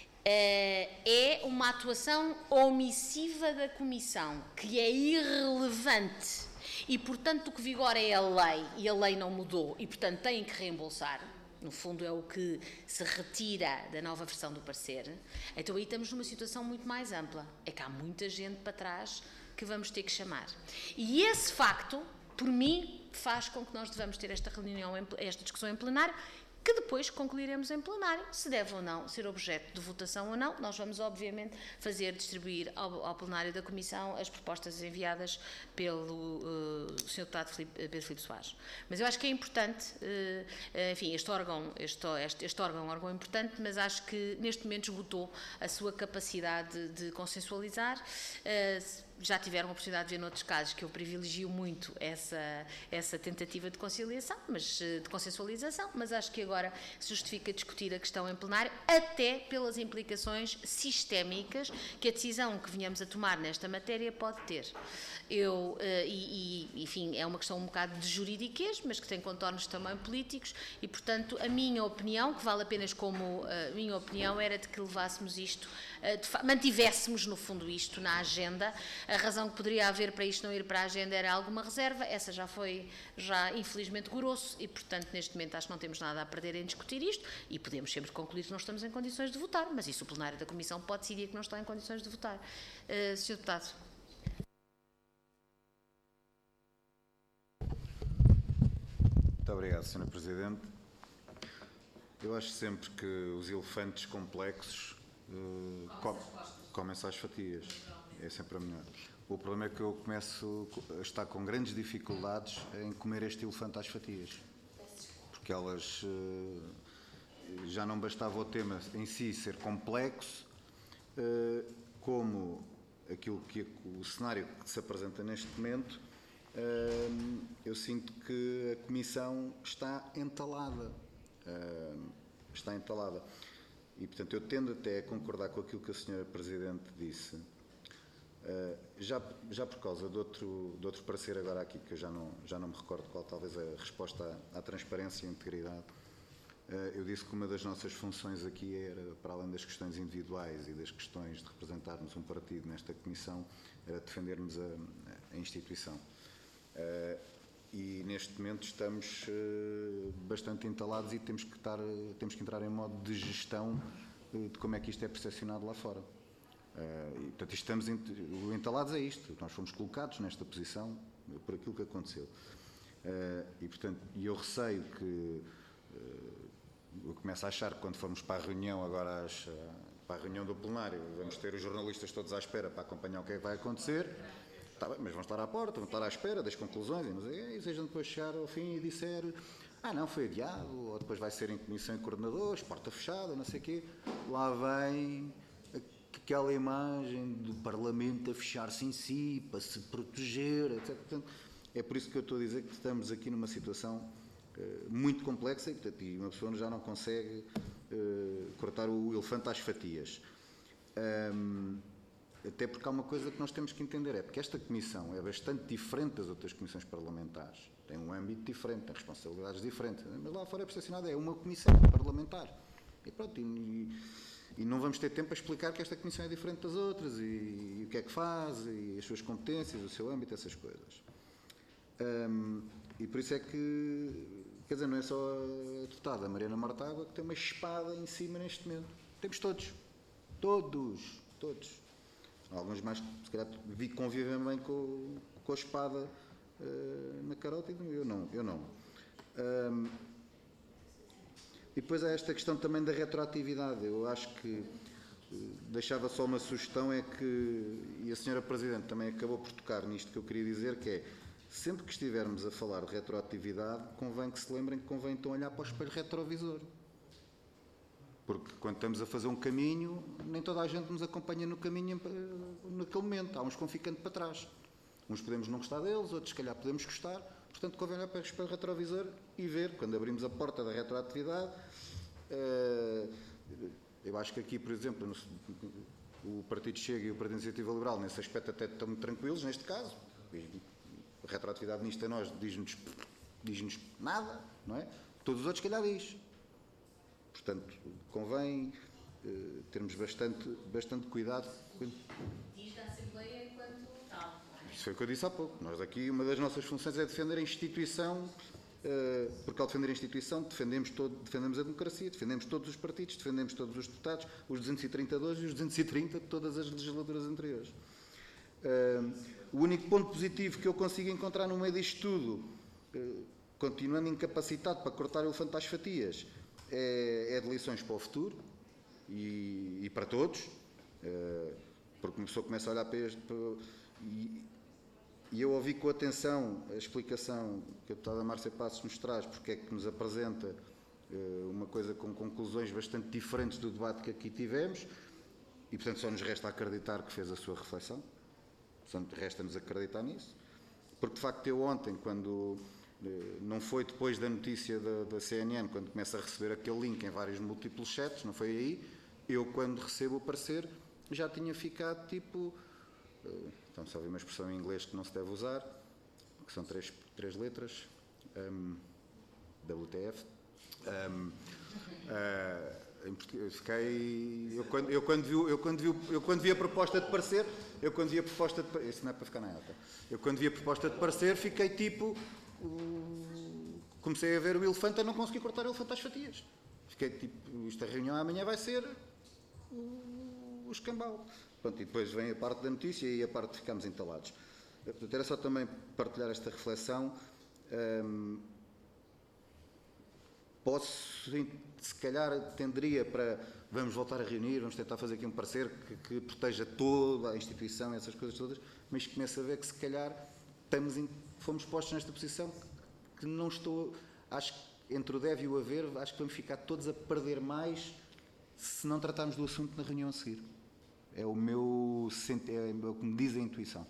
Speaker 1: é uma atuação omissiva da Comissão, que é irrelevante e, portanto, o que vigora é a lei e a lei não mudou e, portanto, têm que reembolsar. No fundo, é o que se retira da nova versão do parecer. Então, aí estamos numa situação muito mais ampla. É que há muita gente para trás que vamos ter que chamar. E esse facto, por mim, faz com que nós devamos ter esta reunião, esta discussão em plenário, que depois concluiremos em plenário, se deve ou não ser objeto de votação ou não. Nós vamos, obviamente, distribuir ao plenário da Comissão as propostas enviadas pelo Sr. Deputado Pedro Filipe Soares. Mas eu acho que é importante, enfim, este órgão é um órgão importante, mas acho que neste momento esgotou a sua capacidade de consensualizar. Já tiveram a oportunidade de ver noutros casos que eu privilegio muito essa tentativa de conciliação, de consensualização, mas acho que agora se justifica discutir a questão em plenário, até pelas implicações sistémicas que a decisão que venhamos a tomar nesta matéria pode ter. Enfim, é uma questão um bocado de juridiquês, mas que tem contornos também políticos e, portanto, a minha opinião, que vale apenas como a minha opinião, era de que levássemos isto, mantivéssemos, no fundo, isto na agenda. A razão que poderia haver para isto não ir para a agenda era alguma reserva, essa já foi, infelizmente, grosso e, portanto, neste momento acho que não temos nada a perder em discutir isto e podemos sempre concluir que não estamos em condições de votar, mas isso o plenário da Comissão pode decidir que não está em condições de votar. Sr. Deputado.
Speaker 10: Muito obrigado, Sra. Presidente. Eu acho sempre que os elefantes complexos comem-se às fatias. É sempre a melhor. O problema é que eu começo a estar com grandes dificuldades em comer este elefante às fatias. Porque elas já não bastava o tema em si ser complexo, como aquilo que o cenário que se apresenta neste momento, eu sinto que a Comissão está entalada. E, portanto, eu tendo até a concordar com aquilo que a Sra. Presidente disse, Já por causa de outro parecer agora aqui, que eu já não me recordo qual, talvez a resposta à transparência e integridade, eu disse que uma das nossas funções aqui era, para além das questões individuais e das questões de representarmos um partido nesta comissão, era defendermos a instituição. E neste momento estamos bastante entalados e temos que entrar em modo de gestão de como é que isto é percepcionado lá fora. E, portanto, estamos entalados a isto. Nós fomos colocados nesta posição por aquilo que aconteceu. E, portanto, eu receio que eu começo a achar que quando formos para a reunião agora, para a reunião do plenário, vamos ter os jornalistas todos à espera para acompanhar o que é que vai acontecer. Tá bem, mas vão estar à porta, vão estar à espera das conclusões e não sei, e sejam depois chegar ao fim e disser não, foi adiado, ou depois vai ser em comissão e coordenadores, porta fechada, não sei o quê. Lá vem aquela imagem do Parlamento a fechar-se em si, para se proteger, etc. Portanto, é por isso que eu estou a dizer que estamos aqui numa situação muito complexa e uma pessoa já não consegue cortar o elefante às fatias. Até porque há uma coisa que nós temos que entender, é porque esta comissão é bastante diferente das outras comissões parlamentares. Tem um âmbito diferente, tem responsabilidades diferentes. Mas lá fora é percepcionado, é uma comissão parlamentar. E pronto, e não vamos ter tempo a explicar que esta comissão é diferente das outras e o que é que faz, e as suas competências, o seu âmbito, essas coisas. E por isso é que, quer dizer, não é só a deputada Mariana Mortágua que tem uma espada em cima neste momento. Temos todos. Alguns mais, se calhar, convivem bem com a espada na carótida, eu não. E depois há esta questão também da retroatividade. Eu acho que deixava só uma sugestão, é que, e a senhora Presidente também acabou por tocar nisto que eu queria dizer, que é, sempre que estivermos a falar de retroatividade, convém que se lembrem que convém então olhar para o espelho retrovisor. Porque quando estamos a fazer um caminho, nem toda a gente nos acompanha no caminho naquele momento. Há uns que vão ficando para trás. Uns podemos não gostar deles, outros se calhar podemos gostar. Portanto, convém olhar para o espelho retrovisor e ver, quando abrimos a porta da retroatividade, eu acho que aqui, por exemplo, o Partido Chega e o Partido Iniciativa Liberal, nesse aspecto até estão muito tranquilos, neste caso. A retroatividade nisto a nós diz-nos nada, não é? Todos os outros, se calhar, diz. Portanto, convém termos bastante cuidado.
Speaker 1: Diz da Assembleia enquanto tal.
Speaker 10: Isso foi o que eu disse há pouco. Nós aqui, uma das nossas funções é defender a instituição, porque ao defender a instituição defendemos a democracia, defendemos todos os partidos, defendemos todos os deputados, os 232 e os 230 de todas as legislaturas anteriores. O único ponto positivo que eu consigo encontrar no meio disto tudo, continuando incapacitado para cortar o elefante às fatias, é de lições para o futuro e para todos, porque uma pessoa começa a olhar para este e eu ouvi com atenção a explicação que a deputada Márcia Passos nos traz, porque é que nos apresenta uma coisa com conclusões bastante diferentes do debate que aqui tivemos, e portanto só nos resta acreditar que fez a sua reflexão, portanto resta-nos acreditar nisso, porque de facto eu ontem, quando não foi depois da notícia da CNN, quando começa a receber aquele link em vários múltiplos chats, não foi aí, eu quando recebo o parecer já tinha ficado tipo, então só vi uma expressão em inglês que não se deve usar, que são três letras, WTF, eu quando vi a proposta de parecer, isso não é para ficar na ata, eu quando vi a proposta de parecer fiquei tipo, comecei a ver o elefante, a não conseguir cortar o elefante às fatias. Fiquei tipo, esta reunião amanhã vai ser o escambau. Pronto, e depois vem a parte da notícia e a parte de ficarmos entalados. Portanto, era só também partilhar esta reflexão. Se calhar tenderia para vamos voltar a reunir, vamos tentar fazer aqui um parecer que proteja toda a instituição, essas coisas todas, mas começo a ver que se calhar fomos postos nesta posição que não estou, acho que entre o deve e o haver, acho que vamos ficar todos a perder mais se não tratarmos do assunto na reunião a seguir. É o que me diz a intuição.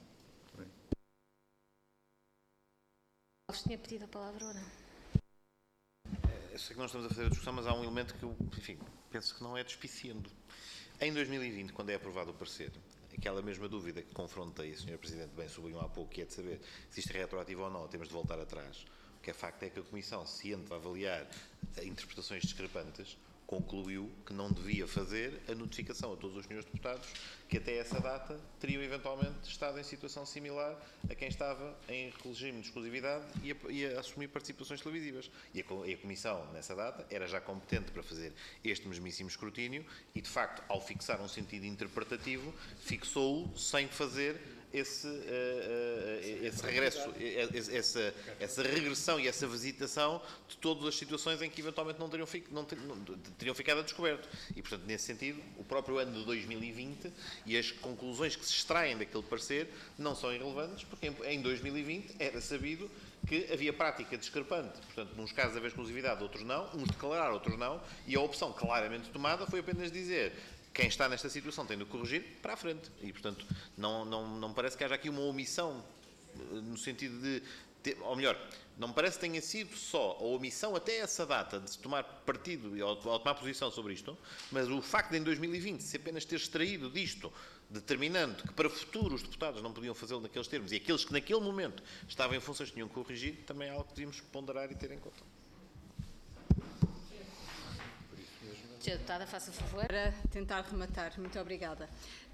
Speaker 1: Alves tinha pedido a palavra, ou não?
Speaker 4: Eu sei que nós estamos a fazer a discussão, mas há um elemento que eu, enfim, penso que não é despiciando. Em 2020, quando é aprovado o parecer, aquela mesma dúvida que confrontei, a Sra. Presidente bem sublinhou há pouco, que é de saber se isto é retroativo ou não, temos de voltar atrás. O que é facto é que a Comissão, ciente de avaliar interpretações discrepantes, concluiu que não devia fazer a notificação a todos os senhores deputados que até essa data teriam eventualmente estado em situação similar a quem estava em regime de exclusividade e a assumir participações televisivas. E a Comissão, nessa data, era já competente para fazer este mesmíssimo escrutínio e, de facto, ao fixar um sentido interpretativo, fixou-o sem fazer esse regresso, essa regressão e essa visitação de todas as situações em que eventualmente não teriam ficado a descoberto. E, portanto, nesse sentido, o próprio ano de 2020 e as conclusões que se extraem daquele parecer não são irrelevantes, porque em 2020 era sabido que havia prática discrepante. Portanto, nos casos haver exclusividade, outros não, uns declararam, outros não, e a opção claramente tomada foi apenas dizer: quem está nesta situação tem de corrigir para a frente. E, portanto, não parece que haja aqui uma omissão no sentido de... ou melhor, não me parece que tenha sido só a omissão até essa data de se tomar partido ou tomar posição sobre isto, mas o facto de em 2020 se apenas ter extraído disto, determinando que para o futuro os deputados não podiam fazê-lo naqueles termos e aqueles que naquele momento estavam em funções que tinham que corrigir, também é algo que devíamos ponderar e ter em conta.
Speaker 1: Sra. Deputada, faça favor.
Speaker 7: Para tentar rematar, muito obrigada.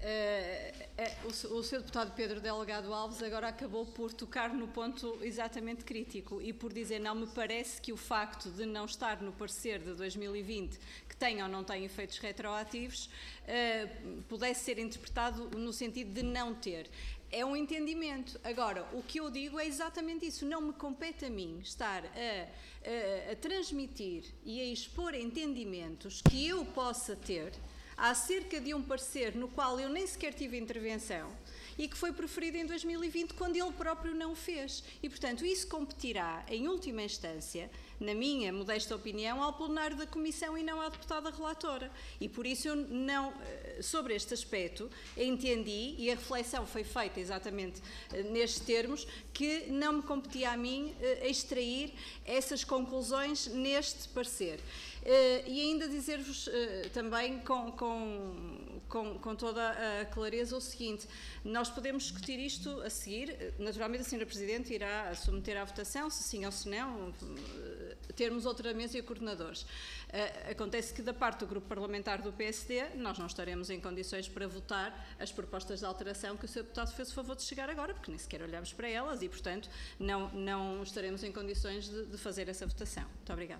Speaker 7: O Sr. Deputado Pedro Delgado Alves agora acabou por tocar no ponto exatamente crítico e por dizer: não me parece que o facto de não estar no parecer de 2020, que tem ou não tem efeitos retroativos, pudesse ser interpretado no sentido de não ter. É um entendimento. Agora, o que eu digo é exatamente isso. Não me compete a mim estar a transmitir e a expor entendimentos que eu possa ter acerca de um parecer no qual eu nem sequer tive intervenção e que foi proferido em 2020, quando ele próprio não o fez. E, portanto, isso competirá, em última instância, na minha modesta opinião, ao plenário da Comissão e não à deputada relatora. E por isso eu não, sobre este aspecto, entendi, e a reflexão foi feita exatamente nestes termos, que não me competia a mim extrair essas conclusões neste parecer. E ainda dizer-vos também com toda a clareza o seguinte: nós podemos discutir isto a seguir, naturalmente a Sra. Presidente irá submeter à votação, se sim ou se não, termos outra mesa e coordenadores. Acontece que da parte do grupo parlamentar do PSD nós não estaremos em condições para votar as propostas de alteração que o Sr. Deputado fez o favor de chegar agora, porque nem sequer olhamos para elas e, portanto, não estaremos em condições de fazer essa votação. Muito obrigada.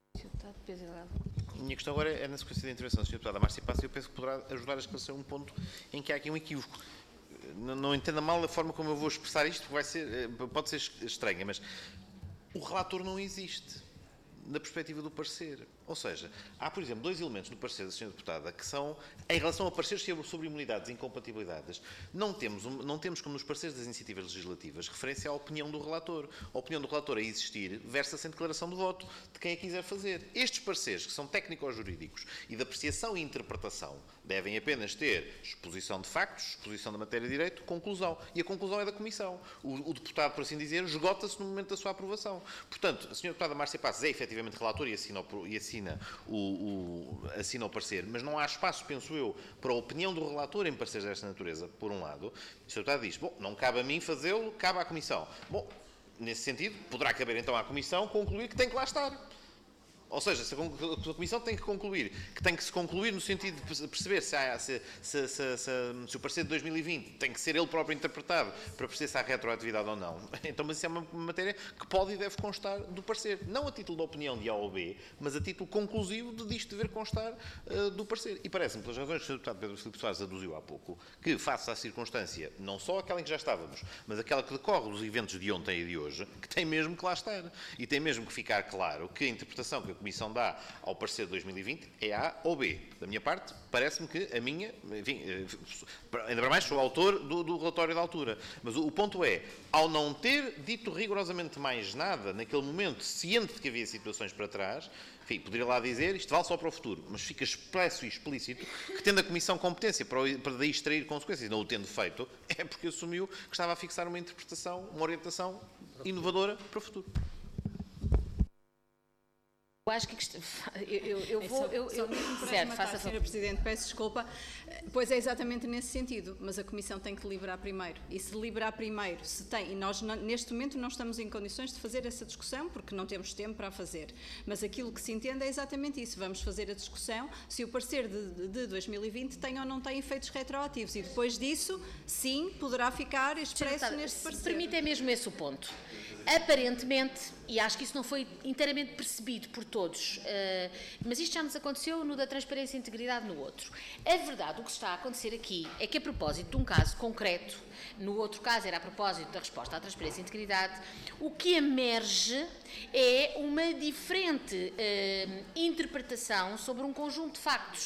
Speaker 4: A minha questão agora é na sequência da intervenção da Sra. Deputada Márcia Passos, e eu penso que poderá ajudar a esclarecer um ponto em que há aqui um equívoco. Não entenda mal a forma como eu vou expressar isto, porque pode ser estranha, mas o relator não existe na perspectiva do parecer. Ou seja, há, por exemplo, dois elementos no parecer da Sra. Deputada que são, em relação a pareceres sobre imunidades e incompatibilidades, não temos como nos pareceres das iniciativas legislativas referência à opinião do relator. A opinião do relator a existir versa-se em declaração de voto de quem a quiser fazer. Estes pareceres, que são técnico-jurídicos e de apreciação e interpretação, devem apenas ter exposição de factos, exposição da matéria de direito, conclusão. E a conclusão é da Comissão. O deputado, por assim dizer, esgota-se no momento da sua aprovação. Portanto, a Sra. Deputada Márcia Passos é efetivamente relator e assina o parecer, mas não há espaço, penso eu, para a opinião do relator em pareceres desta natureza, por um lado. E o Sr. Deputado diz: bom, não cabe a mim fazê-lo, cabe à Comissão. Bom, nesse sentido, poderá caber então à Comissão concluir que tem que lá estar. Ou seja, se a Comissão tem que concluir, que tem que se concluir no sentido de perceber se o parecer de 2020 tem que ser ele próprio interpretado para perceber se há retroatividade ou não. Então, mas isso é uma matéria que pode e deve constar do parecer. Não a título de opinião de A ou B, mas a título conclusivo disto dever constar do parecer. E parece-me, pelas razões que o Sr. Deputado Pedro Filipe Soares aduziu há pouco, que face à circunstância, não só aquela em que já estávamos, mas aquela que decorre dos eventos de ontem e de hoje, que tem mesmo que lá estar. E tem mesmo que ficar claro que a interpretação que a Comissão dá ao parecer de 2020 é A ou B. Da minha parte, parece-me que a minha, enfim, ainda mais sou autor do relatório da altura, mas o ponto é, ao não ter dito rigorosamente mais nada naquele momento, ciente de que havia situações para trás, enfim, poderia lá dizer, isto vale só para o futuro, mas fica expresso e explícito que, tendo a Comissão competência para daí extrair consequências, não o tendo feito, é porque assumiu que estava a fixar uma interpretação, uma orientação inovadora para o futuro.
Speaker 1: Eu acho que eu vou...
Speaker 7: Certo, faça Sra. Presidente, peço desculpa, pois é exatamente nesse sentido, mas a Comissão tem que deliberar primeiro, e se deliberar primeiro, se tem, e nós neste momento não estamos em condições de fazer essa discussão, porque não temos tempo para a fazer, mas aquilo que se entende é exatamente isso, vamos fazer a discussão se o parecer de 2020 tem ou não tem efeitos retroativos, e depois disso, sim, poderá ficar expresso neste parecer.
Speaker 1: Se permite, é mesmo esse o ponto. Aparentemente, e acho que isso não foi inteiramente percebido por todos, mas isto já nos aconteceu no da transparência e integridade no outro. A verdade, o que está a acontecer aqui é que a propósito de um caso concreto, no outro caso era a propósito da resposta à transparência e integridade, o que emerge é uma diferente interpretação sobre um conjunto de factos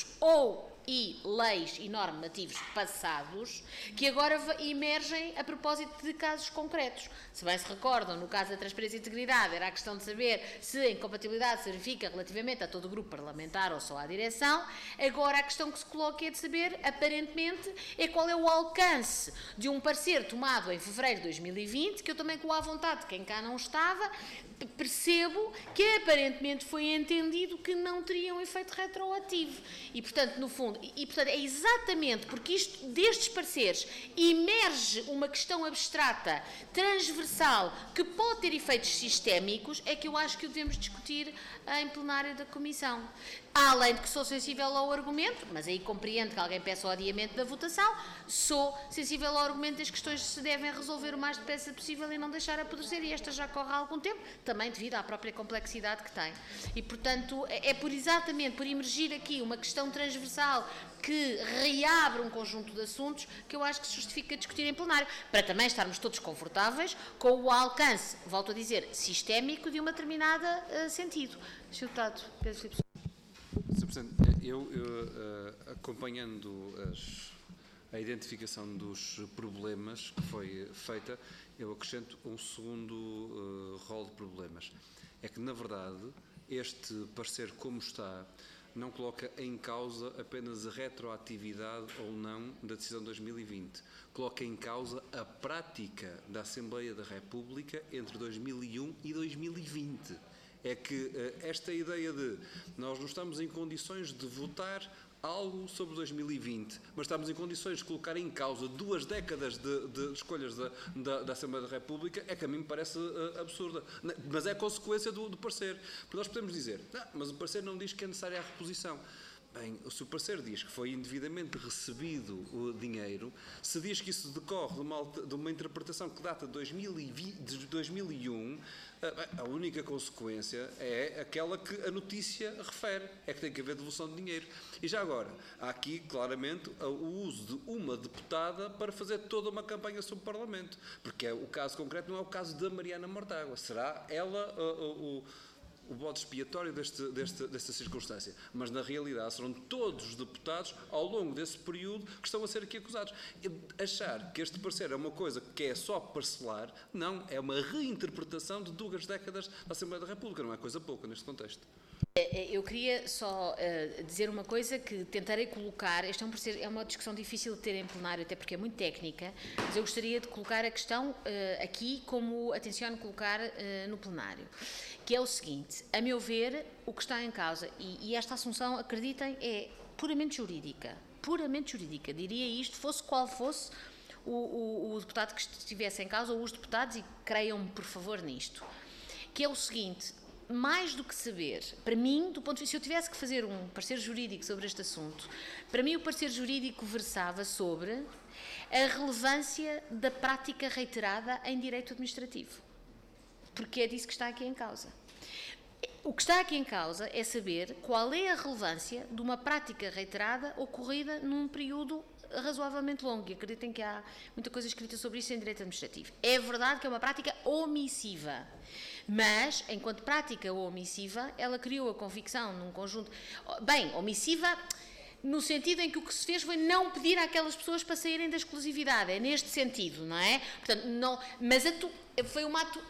Speaker 1: e leis e normativos passados que agora emergem a propósito de casos concretos. Se bem se recordam, no caso da transparência e integridade, era a questão de saber se a incompatibilidade se verifica relativamente a todo o grupo parlamentar ou só à direção. Agora a questão que se coloca é de saber, aparentemente, é qual é o alcance de um parecer tomado em fevereiro de 2020, que eu também, com a vontade de quem cá não estava, percebo que aparentemente foi entendido que não teria um efeito retroativo. E, portanto, no fundo, portanto, é exatamente porque isto, destes pareceres, emerge uma questão abstrata, transversal, que pode ter efeitos sistémicos, é que eu acho que o devemos discutir em plenário da Comissão. Além de que sou sensível ao argumento, mas aí compreendo que alguém peça o adiamento da votação, sou sensível ao argumento das questões que se devem resolver o mais depressa possível e não deixar apodrecer, e esta já corre há algum tempo, também devido à própria complexidade que tem. E, portanto, é exatamente por emergir aqui uma questão transversal que reabre um conjunto de assuntos que eu acho que se justifica discutir em plenário, para também estarmos todos confortáveis com o alcance, volto a dizer, sistémico de uma determinada sentido. Sr. Deputado Pedro Filipe.
Speaker 8: Sr. Presidente, eu acompanhando a identificação dos problemas que foi feita, eu acrescento um segundo rol de problemas. É que, na verdade, este parecer como está não coloca em causa apenas a retroatividade ou não da decisão de 2020. Coloca em causa a prática da Assembleia da República entre 2001 e 2020. É que esta ideia de nós não estamos em condições de votar algo sobre 2020, mas estamos em condições de colocar em causa 2 décadas de escolhas da Assembleia da República, é que a mim me parece absurda. Mas é consequência do parecer. Porque nós podemos dizer, mas o parecer não diz que é necessária a reposição. Bem, se o parecer diz que foi indevidamente recebido o dinheiro, se diz que isso decorre de uma interpretação que data de 2001, a única consequência é aquela que a notícia refere, é que tem que haver devolução de dinheiro. E já agora, há aqui claramente o uso de uma deputada para fazer toda uma campanha sobre o Parlamento, porque o caso concreto não é o caso da Mariana Mortágua, será ela o bode expiatório desta circunstância, mas na realidade serão todos os deputados ao longo desse período que estão a ser aqui acusados. Achar que este parecer é uma coisa que é só parcelar, não, é uma reinterpretação de 2 décadas da Assembleia da República, não é coisa pouca neste contexto.
Speaker 1: Eu queria só dizer uma coisa que tentarei colocar, esta é uma discussão difícil de ter em plenário, até porque é muito técnica, mas eu gostaria de colocar a questão aqui como atenciono colocar no plenário, que é o seguinte: a meu ver, o que está em causa, e esta assunção, acreditem, é puramente jurídica, diria isto, fosse qual fosse o deputado que estivesse em causa, ou os deputados, e creiam-me por favor nisto, que é o seguinte: mais do que saber, para mim, do ponto de vista, se eu tivesse que fazer um parecer jurídico sobre este assunto, para mim o parecer jurídico versava sobre a relevância da prática reiterada em direito administrativo, porque é disso que está aqui em causa. O que está aqui em causa é saber qual é a relevância de uma prática reiterada ocorrida num período razoavelmente longo, e acreditem que há muita coisa escrita sobre isso em direito administrativo. É verdade que é uma prática omissiva, mas, enquanto prática omissiva, ela criou a convicção num conjunto... Bem, omissiva no sentido em que o que se fez foi não pedir àquelas pessoas para saírem da exclusividade, é neste sentido, não é? Portanto, não, mas foi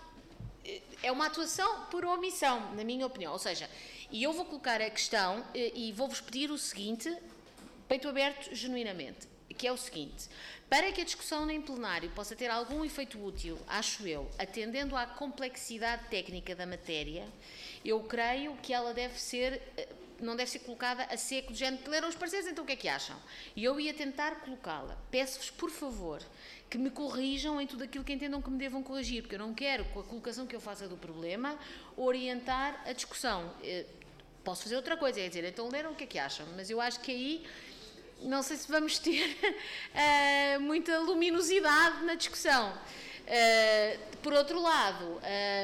Speaker 1: é uma atuação por omissão, na minha opinião, ou seja, e eu vou colocar a questão e vou-vos pedir o seguinte, peito aberto genuinamente, que é o seguinte: para que a discussão em plenário possa ter algum efeito útil, acho eu, atendendo à complexidade técnica da matéria, eu creio que ela deve ser, não deve ser colocada a seco, de género, leram os pareceres, então o que é que acham? E eu ia tentar colocá-la. Peço-vos, por favor, que me corrijam em tudo aquilo que entendam que me devam corrigir, porque eu não quero, com a colocação que eu faça do problema, orientar a discussão. Posso fazer outra coisa, é dizer, então leram o que é que acham? Mas eu acho que aí, não sei se vamos ter muita luminosidade na discussão. Por outro lado,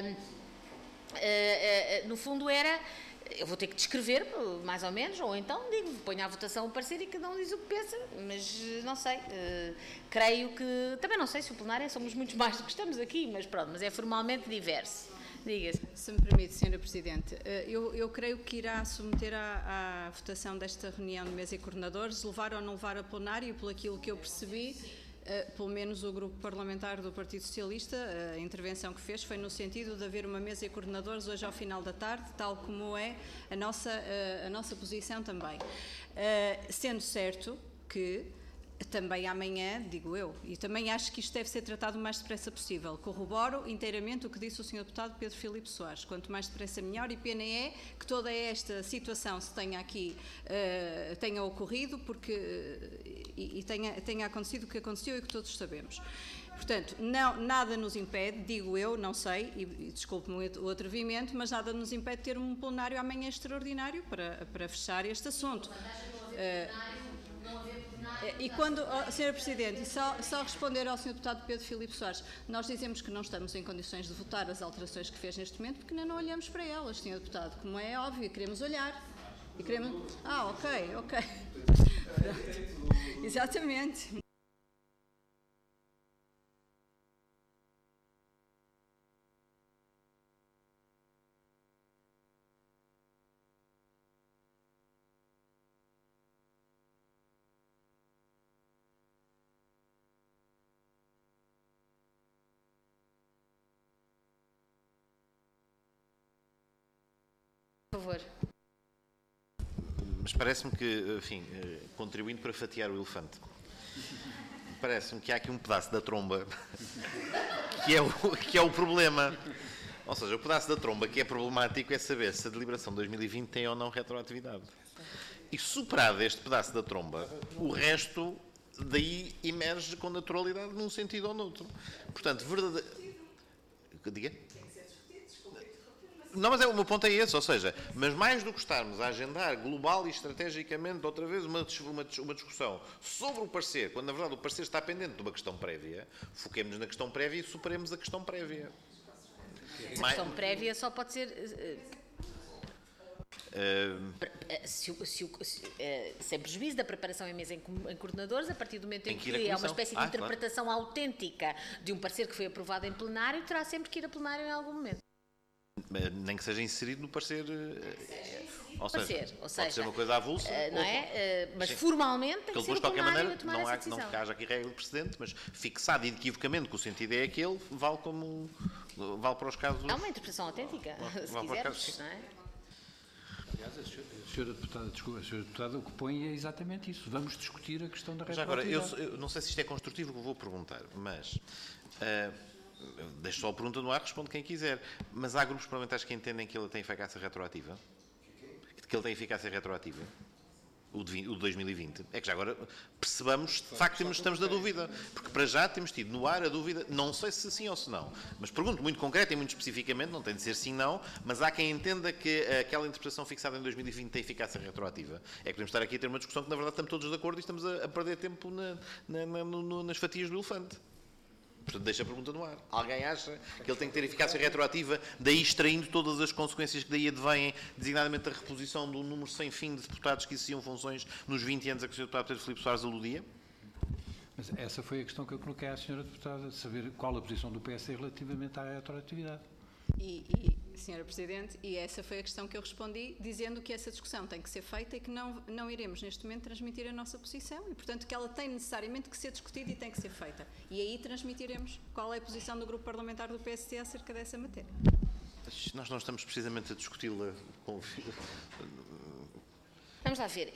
Speaker 1: no fundo era, eu vou ter que descrever, mais ou menos, ou então digo, ponho à votação o parecer e cada um diz o que pensa, mas não sei, creio que, também não sei se o plenário somos muitos mais do que estamos aqui, mas pronto, mas é formalmente diverso. Diga-se.
Speaker 7: Se me permite, Sra. Presidente, eu creio que irá submeter à votação desta reunião de mesa e coordenadores, levar ou não levar a plenário, e pelo aquilo que eu percebi, pelo menos o grupo parlamentar do Partido Socialista, a intervenção que fez foi no sentido de haver uma mesa e coordenadores hoje ao final da tarde, tal como é a nossa posição também. Sendo certo que também amanhã, digo eu, e também acho que isto deve ser tratado o mais depressa possível. Corroboro inteiramente o que disse o Sr. Deputado Pedro Filipe Soares. Quanto mais depressa melhor, e pena é que toda esta situação se tenha aqui, tenha ocorrido, porque tenha acontecido o que aconteceu e que todos sabemos. Portanto, nada nos impede, digo eu, não sei, e desculpe-me o atrevimento, mas nada nos impede de ter um plenário amanhã extraordinário para fechar este assunto. E quando, Sra. Presidente, e só responder ao Sr. Deputado Pedro Filipe Soares, nós dizemos que não estamos em condições de votar as alterações que fez neste momento porque ainda não olhamos para elas, Sr. Deputado, como é óbvio, queremos olhar. E queremos... ok. Exatamente.
Speaker 1: Por favor.
Speaker 4: Mas parece-me que, enfim, contribuindo para fatiar o elefante, parece-me que há aqui um pedaço da tromba que é o problema. Ou seja, o pedaço da tromba que é problemático é saber se a deliberação de 2020 tem ou não retroatividade. E superado este pedaço da tromba, o resto daí emerge com naturalidade num sentido ou noutro. Portanto, Diga? Não, mas o meu ponto é esse, ou seja, mas mais do que estarmos a agendar global e estrategicamente outra vez uma discussão sobre o parecer, quando na verdade o parecer está pendente de uma questão prévia, foquemos na questão prévia e superemos a questão prévia.
Speaker 1: A questão prévia só pode ser... sem prejuízo da preparação em mesa em coordenadores, a partir do momento em que é uma espécie de interpretação autêntica de um parecer que foi aprovado em plenário, terá sempre que ir a plenário em algum momento.
Speaker 4: Nem que seja inserido no parecer. Ou seja, pode ser uma coisa avulsa.
Speaker 1: Não é? Mas sim, formalmente tem que ser o plenário a tomar essa decisão.
Speaker 4: Não que haja aqui regra de precedente, mas fixado inequivocamente que o sentido é aquele, vale para os casos...
Speaker 1: É uma interpretação autêntica, se quisermos, não é?
Speaker 5: Aliás, a senhora deputada, o que põe é exatamente isso. Vamos discutir a questão da
Speaker 4: retroatividade. Agora, eu não sei se isto é construtivo o que vou perguntar, mas... deixo só a pergunta no ar, responde quem quiser. Mas há grupos parlamentares que entendem que ele tem eficácia retroativa? Que ele tem eficácia retroativa? O de 2020? É que já agora percebamos, de facto, estamos na dúvida. Porque para já temos tido no ar a dúvida, não sei se sim ou se não. Mas pergunto muito concreto e muito especificamente, não tem de ser sim, não, mas há quem entenda que aquela interpretação fixada em 2020 tem eficácia retroativa. É que podemos estar aqui a ter uma discussão que, na verdade, estamos todos de acordo e estamos a perder tempo nas fatias do elefante. Portanto, deixa a pergunta no ar. Alguém acha que ele tem que ter eficácia retroativa, daí extraindo todas as consequências que daí advêm, designadamente a reposição do número sem fim de deputados que exerciam funções nos 20 anos a que o Sr. Deputado Pedro Filipe Soares aludia?
Speaker 5: Mas essa foi a questão que eu coloquei à Sra. Deputada, de saber qual a posição do PS relativamente à retroatividade.
Speaker 7: Sra. Presidente, e essa foi a questão que eu respondi, dizendo que essa discussão tem que ser feita e que não iremos neste momento transmitir a nossa posição e, portanto, que ela tem necessariamente que ser discutida e tem que ser feita. E aí transmitiremos qual é a posição do grupo parlamentar do PSD acerca dessa matéria.
Speaker 4: Nós não estamos precisamente a discuti-la com...
Speaker 1: Vamos lá ver.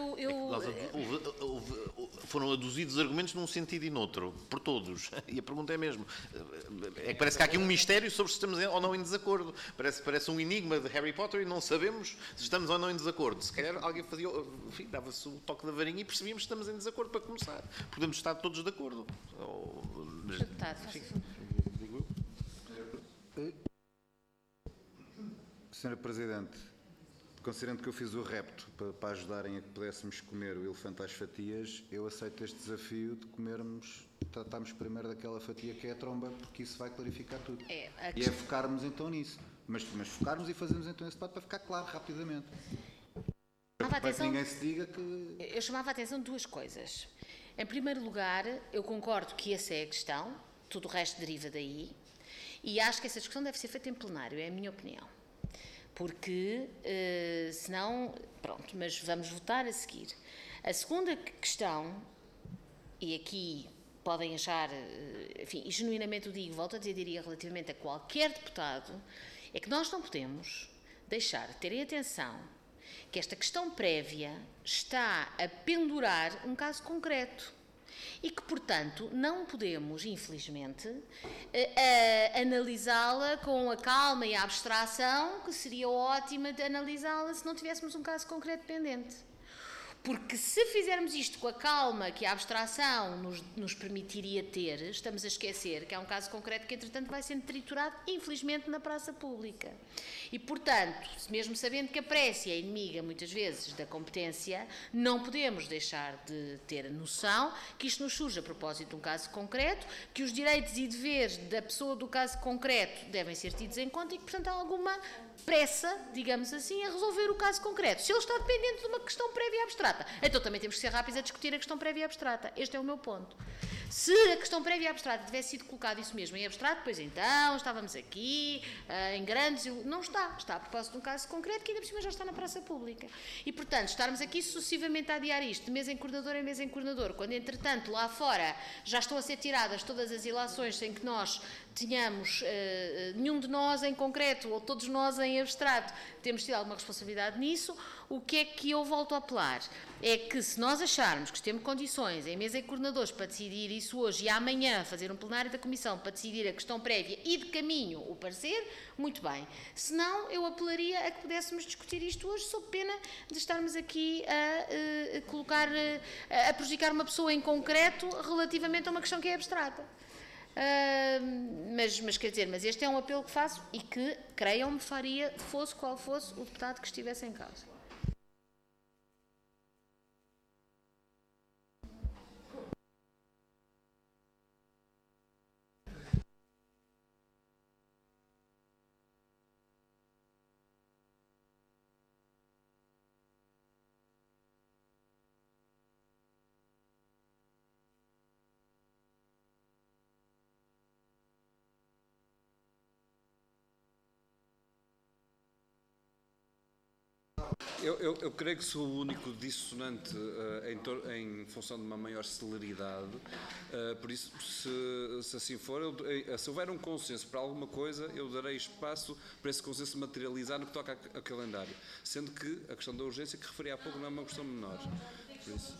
Speaker 4: Foram aduzidos argumentos num sentido e noutro, por todos. E a pergunta é mesmo. É que parece que há aqui um mistério sobre se estamos ou não em desacordo. Parece um enigma de Harry Potter e não sabemos se estamos ou não em desacordo. Se calhar alguém fazia, enfim, dava-se o toque da varinha e percebíamos que estamos em desacordo para começar. Podemos estar todos de acordo. Mas, enfim, digo eu.
Speaker 10: Senhora Presidente, considerando que eu fiz o repto para ajudarem a que pudéssemos comer o elefante às fatias, eu aceito este desafio de tratarmos primeiro daquela fatia que é a tromba, porque isso vai clarificar tudo. E é focarmos então nisso. Mas focarmos e fazermos então esse debate para ficar claro rapidamente. Para que ninguém se diga que...
Speaker 1: Eu chamava a atenção de duas coisas. Em primeiro lugar, eu concordo que essa é a questão, tudo o resto deriva daí, e acho que essa discussão deve ser feita em plenário, é a minha opinião. Porque, senão, pronto, mas vamos votar a seguir. A segunda questão, e aqui podem achar, enfim, e genuinamente o digo, volto a dizer, diria relativamente a qualquer deputado, é que nós não podemos deixar de terem atenção que esta questão prévia está a pendurar um caso concreto. E que, portanto, não podemos, infelizmente, analisá-la com a calma e a abstração que seria ótima de analisá-la se não tivéssemos um caso concreto pendente. Porque se fizermos isto com a calma que a abstração nos permitiria ter, estamos a esquecer que é um caso concreto que, entretanto, vai sendo triturado, infelizmente, na praça pública. E, portanto, mesmo sabendo que a pressa é inimiga, muitas vezes, da competência, não podemos deixar de ter a noção que isto nos surge a propósito de um caso concreto, que os direitos e deveres da pessoa do caso concreto devem ser tidos em conta e que, portanto, há alguma pressa, digamos assim, a resolver o caso concreto. Se ele está dependente de uma questão prévia e abstrata, então também temos que ser rápidos a discutir a questão prévia e abstrata. Este é o meu ponto. Se a questão prévia e abstrata tivesse sido colocada isso mesmo em abstrato, pois então estávamos aqui em grandes... Não está. Está a propósito de um caso concreto que ainda por cima já está na praça pública. E, portanto, estarmos aqui sucessivamente a adiar isto, de mesa em coordenador em mesa em coordenador, quando, entretanto, lá fora já estão a ser tiradas todas as ilações sem que nós tenhamos, nenhum de nós em concreto, ou todos nós em abstrato, temos tido alguma responsabilidade nisso, o que é que eu volto a apelar? É que se nós acharmos que temos condições em mesa e coordenadores para decidir isso hoje e amanhã fazer um plenário da Comissão para decidir a questão prévia e de caminho o parecer, muito bem. Se não, eu apelaria a que pudéssemos discutir isto hoje sob pena de estarmos aqui a colocar, a prejudicar uma pessoa em concreto relativamente a uma questão que é abstrata. Mas quer dizer, mas este é um apelo que faço e que, creiam-me, faria, fosse qual fosse o deputado que estivesse em causa.
Speaker 8: Eu creio que sou o único dissonante em função de uma maior celeridade, por isso, se assim for, se houver um consenso para alguma coisa, eu darei espaço para esse consenso materializar no que toca a calendário, sendo que a questão da urgência que referi há pouco não é uma questão menor. Por isso.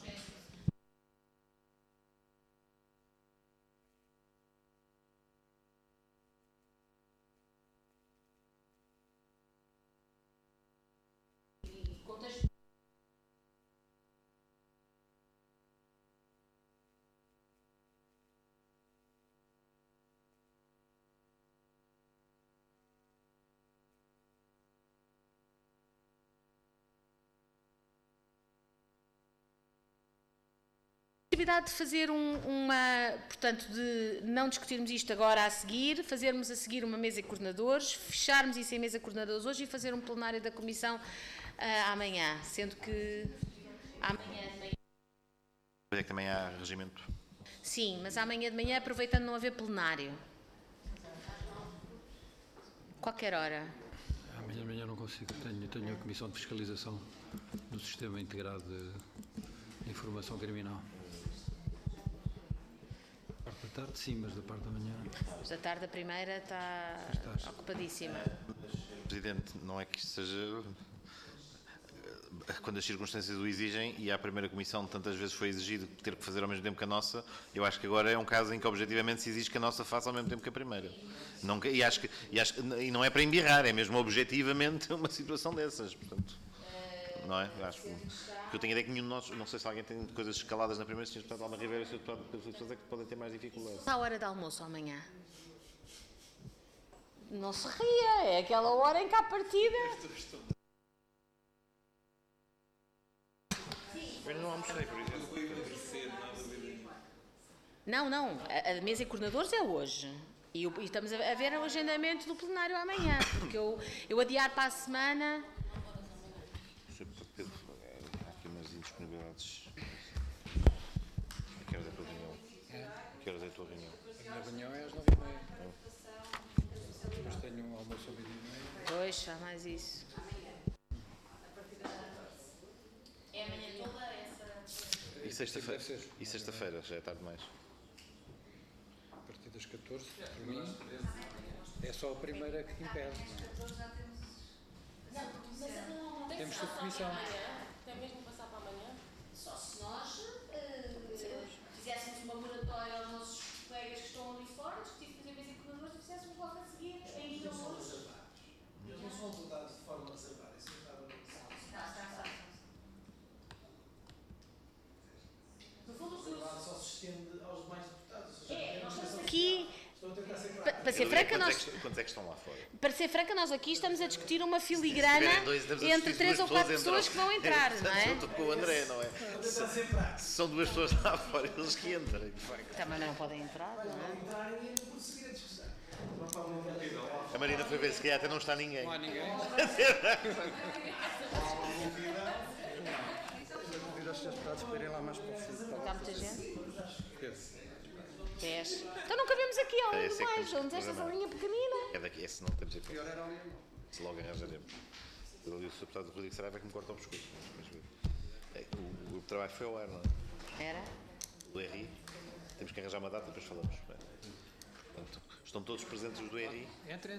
Speaker 1: De fazer portanto, de não discutirmos isto agora a seguir, fazermos a seguir uma mesa de coordenadores, fecharmos isso em mesa de coordenadores hoje e fazer um plenário da Comissão amanhã, sendo que amanhã de manhã...
Speaker 4: É que também há regimento.
Speaker 1: Sim, mas amanhã de manhã, aproveitando não haver plenário. Qualquer hora.
Speaker 5: Amanhã de manhã não consigo, tenho a Comissão de Fiscalização do Sistema Integrado de Informação Criminal. Da tarde sim, mas da parte da manhã...
Speaker 1: Mas da tarde a primeira está ocupadíssima.
Speaker 4: Presidente, não é que isto seja quando as circunstâncias o exigem, e a primeira comissão tantas vezes foi exigido ter que fazer ao mesmo tempo que a nossa, eu acho que agora é um caso em que objetivamente se exige que a nossa faça ao mesmo tempo que a primeira. E não é para embirrar, é mesmo objetivamente uma situação dessas, portanto, não é? Eu tenho a ideia que nenhum de nós, não sei se alguém tem coisas escaladas na primeira, se o Sr. Deputado Alma Ribeira e o Sr. Deputado Pedro Filipe Sousa é que podem ter mais dificuldades.
Speaker 1: À hora de almoço amanhã. Não se ria, é aquela hora em que há partida.
Speaker 4: Eu não almocei, por exemplo.
Speaker 1: Não, a mesa de coordenadores é hoje. E estamos a ver o agendamento do plenário amanhã. Porque eu adiar para a semana.
Speaker 4: Pedro, há aqui umas indisponibilidades. Que horas é a tua reunião? Que horas é a tua reunião?
Speaker 5: A minha reunião é às 9h30. Depois tenho um almoço ao 12h30.
Speaker 1: Pois, só mais isso. É amanhã toda essa.
Speaker 4: E sexta-feira, já é tarde demais.
Speaker 5: A partir das 14, para mim, é só a primeira que impede. Temos subcomissão.
Speaker 9: Tem mesmo que passar para amanhã?
Speaker 1: Só se nós fizéssemos uma moratória aos nossos colegas que estão ali fora, discutíssemos em vez de coordenadores e fizéssemos logo a seguir, ainda hoje.
Speaker 11: Não são votados de forma reservada, isso não estava no
Speaker 1: No fundo,
Speaker 11: só se estende aos demais deputados.
Speaker 1: Nós estamos aqui.
Speaker 4: Para ser franca, quantos é que estão lá fora?
Speaker 1: Para ser franca, nós aqui estamos a discutir uma filigrana entre 3 ou 4 pessoas que vão entrar, não é?
Speaker 4: Estou com o André, não é? Se são 2 pessoas lá fora, eles que entrem.
Speaker 1: Também não podem entrar, não é?
Speaker 4: A Marina foi ver, se calhar até não está ninguém.
Speaker 5: Não há ninguém.
Speaker 11: Convido os seus deputados para irem lá mais para o fundo.
Speaker 1: Está muita gente? 10. Então não cabemos aqui ao longo mais, vamos esta salinha pequenina.
Speaker 4: É daqui, esse não temos aqui. Se logo arranjaremos. Eu li o deputado Rodrigo Saraiva que me corta o pescoço. O grupo de trabalho foi ao ar, não é?
Speaker 1: Era?
Speaker 4: Do RI. Temos que arranjar uma data, depois falamos. Portanto, estão todos presentes os do RI?
Speaker 5: Entre.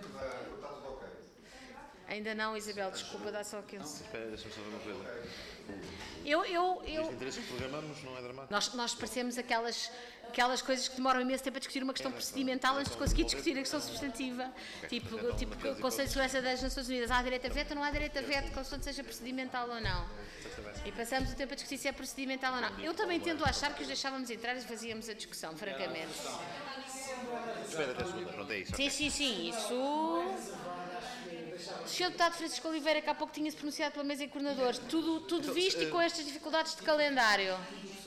Speaker 1: Ainda não, Isabel, desculpa, dá só aqui.
Speaker 4: Espera, deixa-me só ver uma coisa.
Speaker 1: Este
Speaker 4: interesse que programamos não é dramático.
Speaker 1: Nós parecemos aquelas coisas que demoram imenso tempo a discutir uma questão procedimental antes de conseguir discutir a questão substantiva. Tipo o Conselho de Segurança das Nações Unidas. Há direito a veto ou não há direito a veto, consoante seja procedimental ou não. E passamos o tempo a discutir se é procedimental ou não. Eu também tento achar que os deixávamos entrar e fazíamos a discussão, francamente.
Speaker 4: Espera até a segunda, pronto, é isso.
Speaker 1: Sim, isso... O Sr. Deputado Francisco Oliveira, que há pouco tinha-se pronunciado pela mesa de coordenadores, tudo visto e com estas dificuldades de calendário.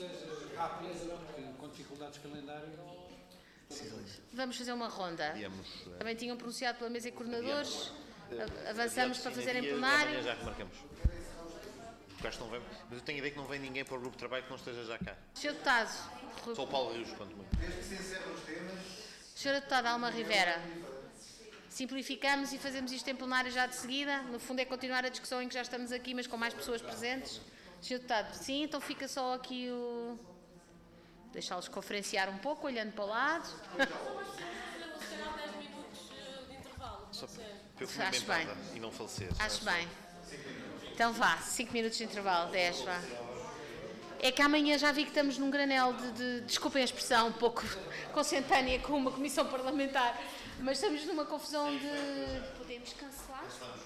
Speaker 5: Com dificuldades de calendário.
Speaker 1: Vamos fazer uma ronda. Também tinham pronunciado pela mesa de coordenadores. Avançamos para fazer em plenário.
Speaker 4: Amanhã já remarcamos. Porque não vem, mas eu tenho a ideia que não vem ninguém para o grupo de trabalho que não esteja já cá.
Speaker 1: Sr. Deputado.
Speaker 4: Só o Paulo Rios, quanto muito.
Speaker 1: Sr. Deputado Alma Rivera. Simplificamos e fazemos isto em plenário já de seguida. No fundo é continuar a discussão em que já estamos aqui, mas com mais pessoas presentes. Sr. Deputado, sim, então fica só aqui o... Deixá-los conferenciar um pouco, olhando para o lado.
Speaker 4: Só para eu comentar e não falecer.
Speaker 1: Acho bem. Então vá, 5 minutos de intervalo, 10, vá. É que amanhã já vi que estamos num granel de desculpem a expressão, um pouco consentânea com uma comissão parlamentar, mas estamos numa confusão de... Podemos cancelar?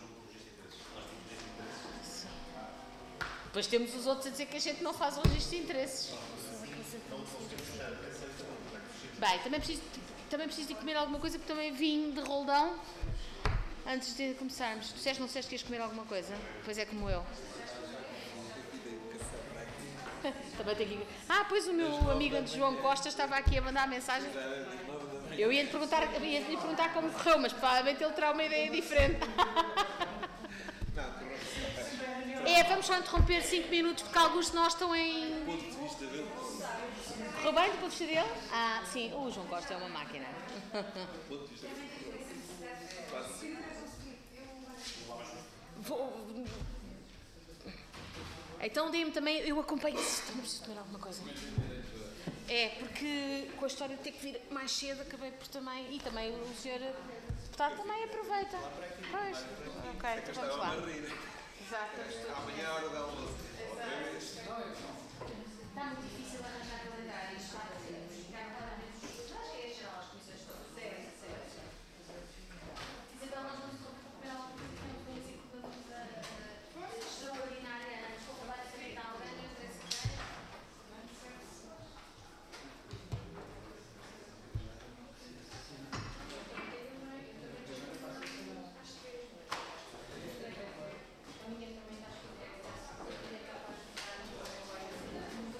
Speaker 1: Depois temos os outros a dizer que a gente não faz o registro de interesses. Bem, também preciso de comer alguma coisa, porque também vim de roldão antes de começarmos. Tu disseste, não disseste que ias comer alguma coisa? Pois é, como eu. Também tenho que... pois o meu amigo João Costa estava aqui a mandar mensagem. Eu ia-lhe perguntar como correu, mas provavelmente ele terá uma ideia diferente. Vamos só interromper 5 minutos, porque alguns de nós estão em... Correu bem do ponto de vista dele? Sim, o João Costa é uma máquina. Então diga-me também, eu acompanho isso, também preciso comer alguma coisa. Porque com a história de ter que vir mais cedo, acabei por também, e também o senhor deputado também aproveita. Pois, ok, então vamos lá. Exato.
Speaker 12: Amanhã é a hora da almoço.
Speaker 1: Está muito difícil arranjar calendários.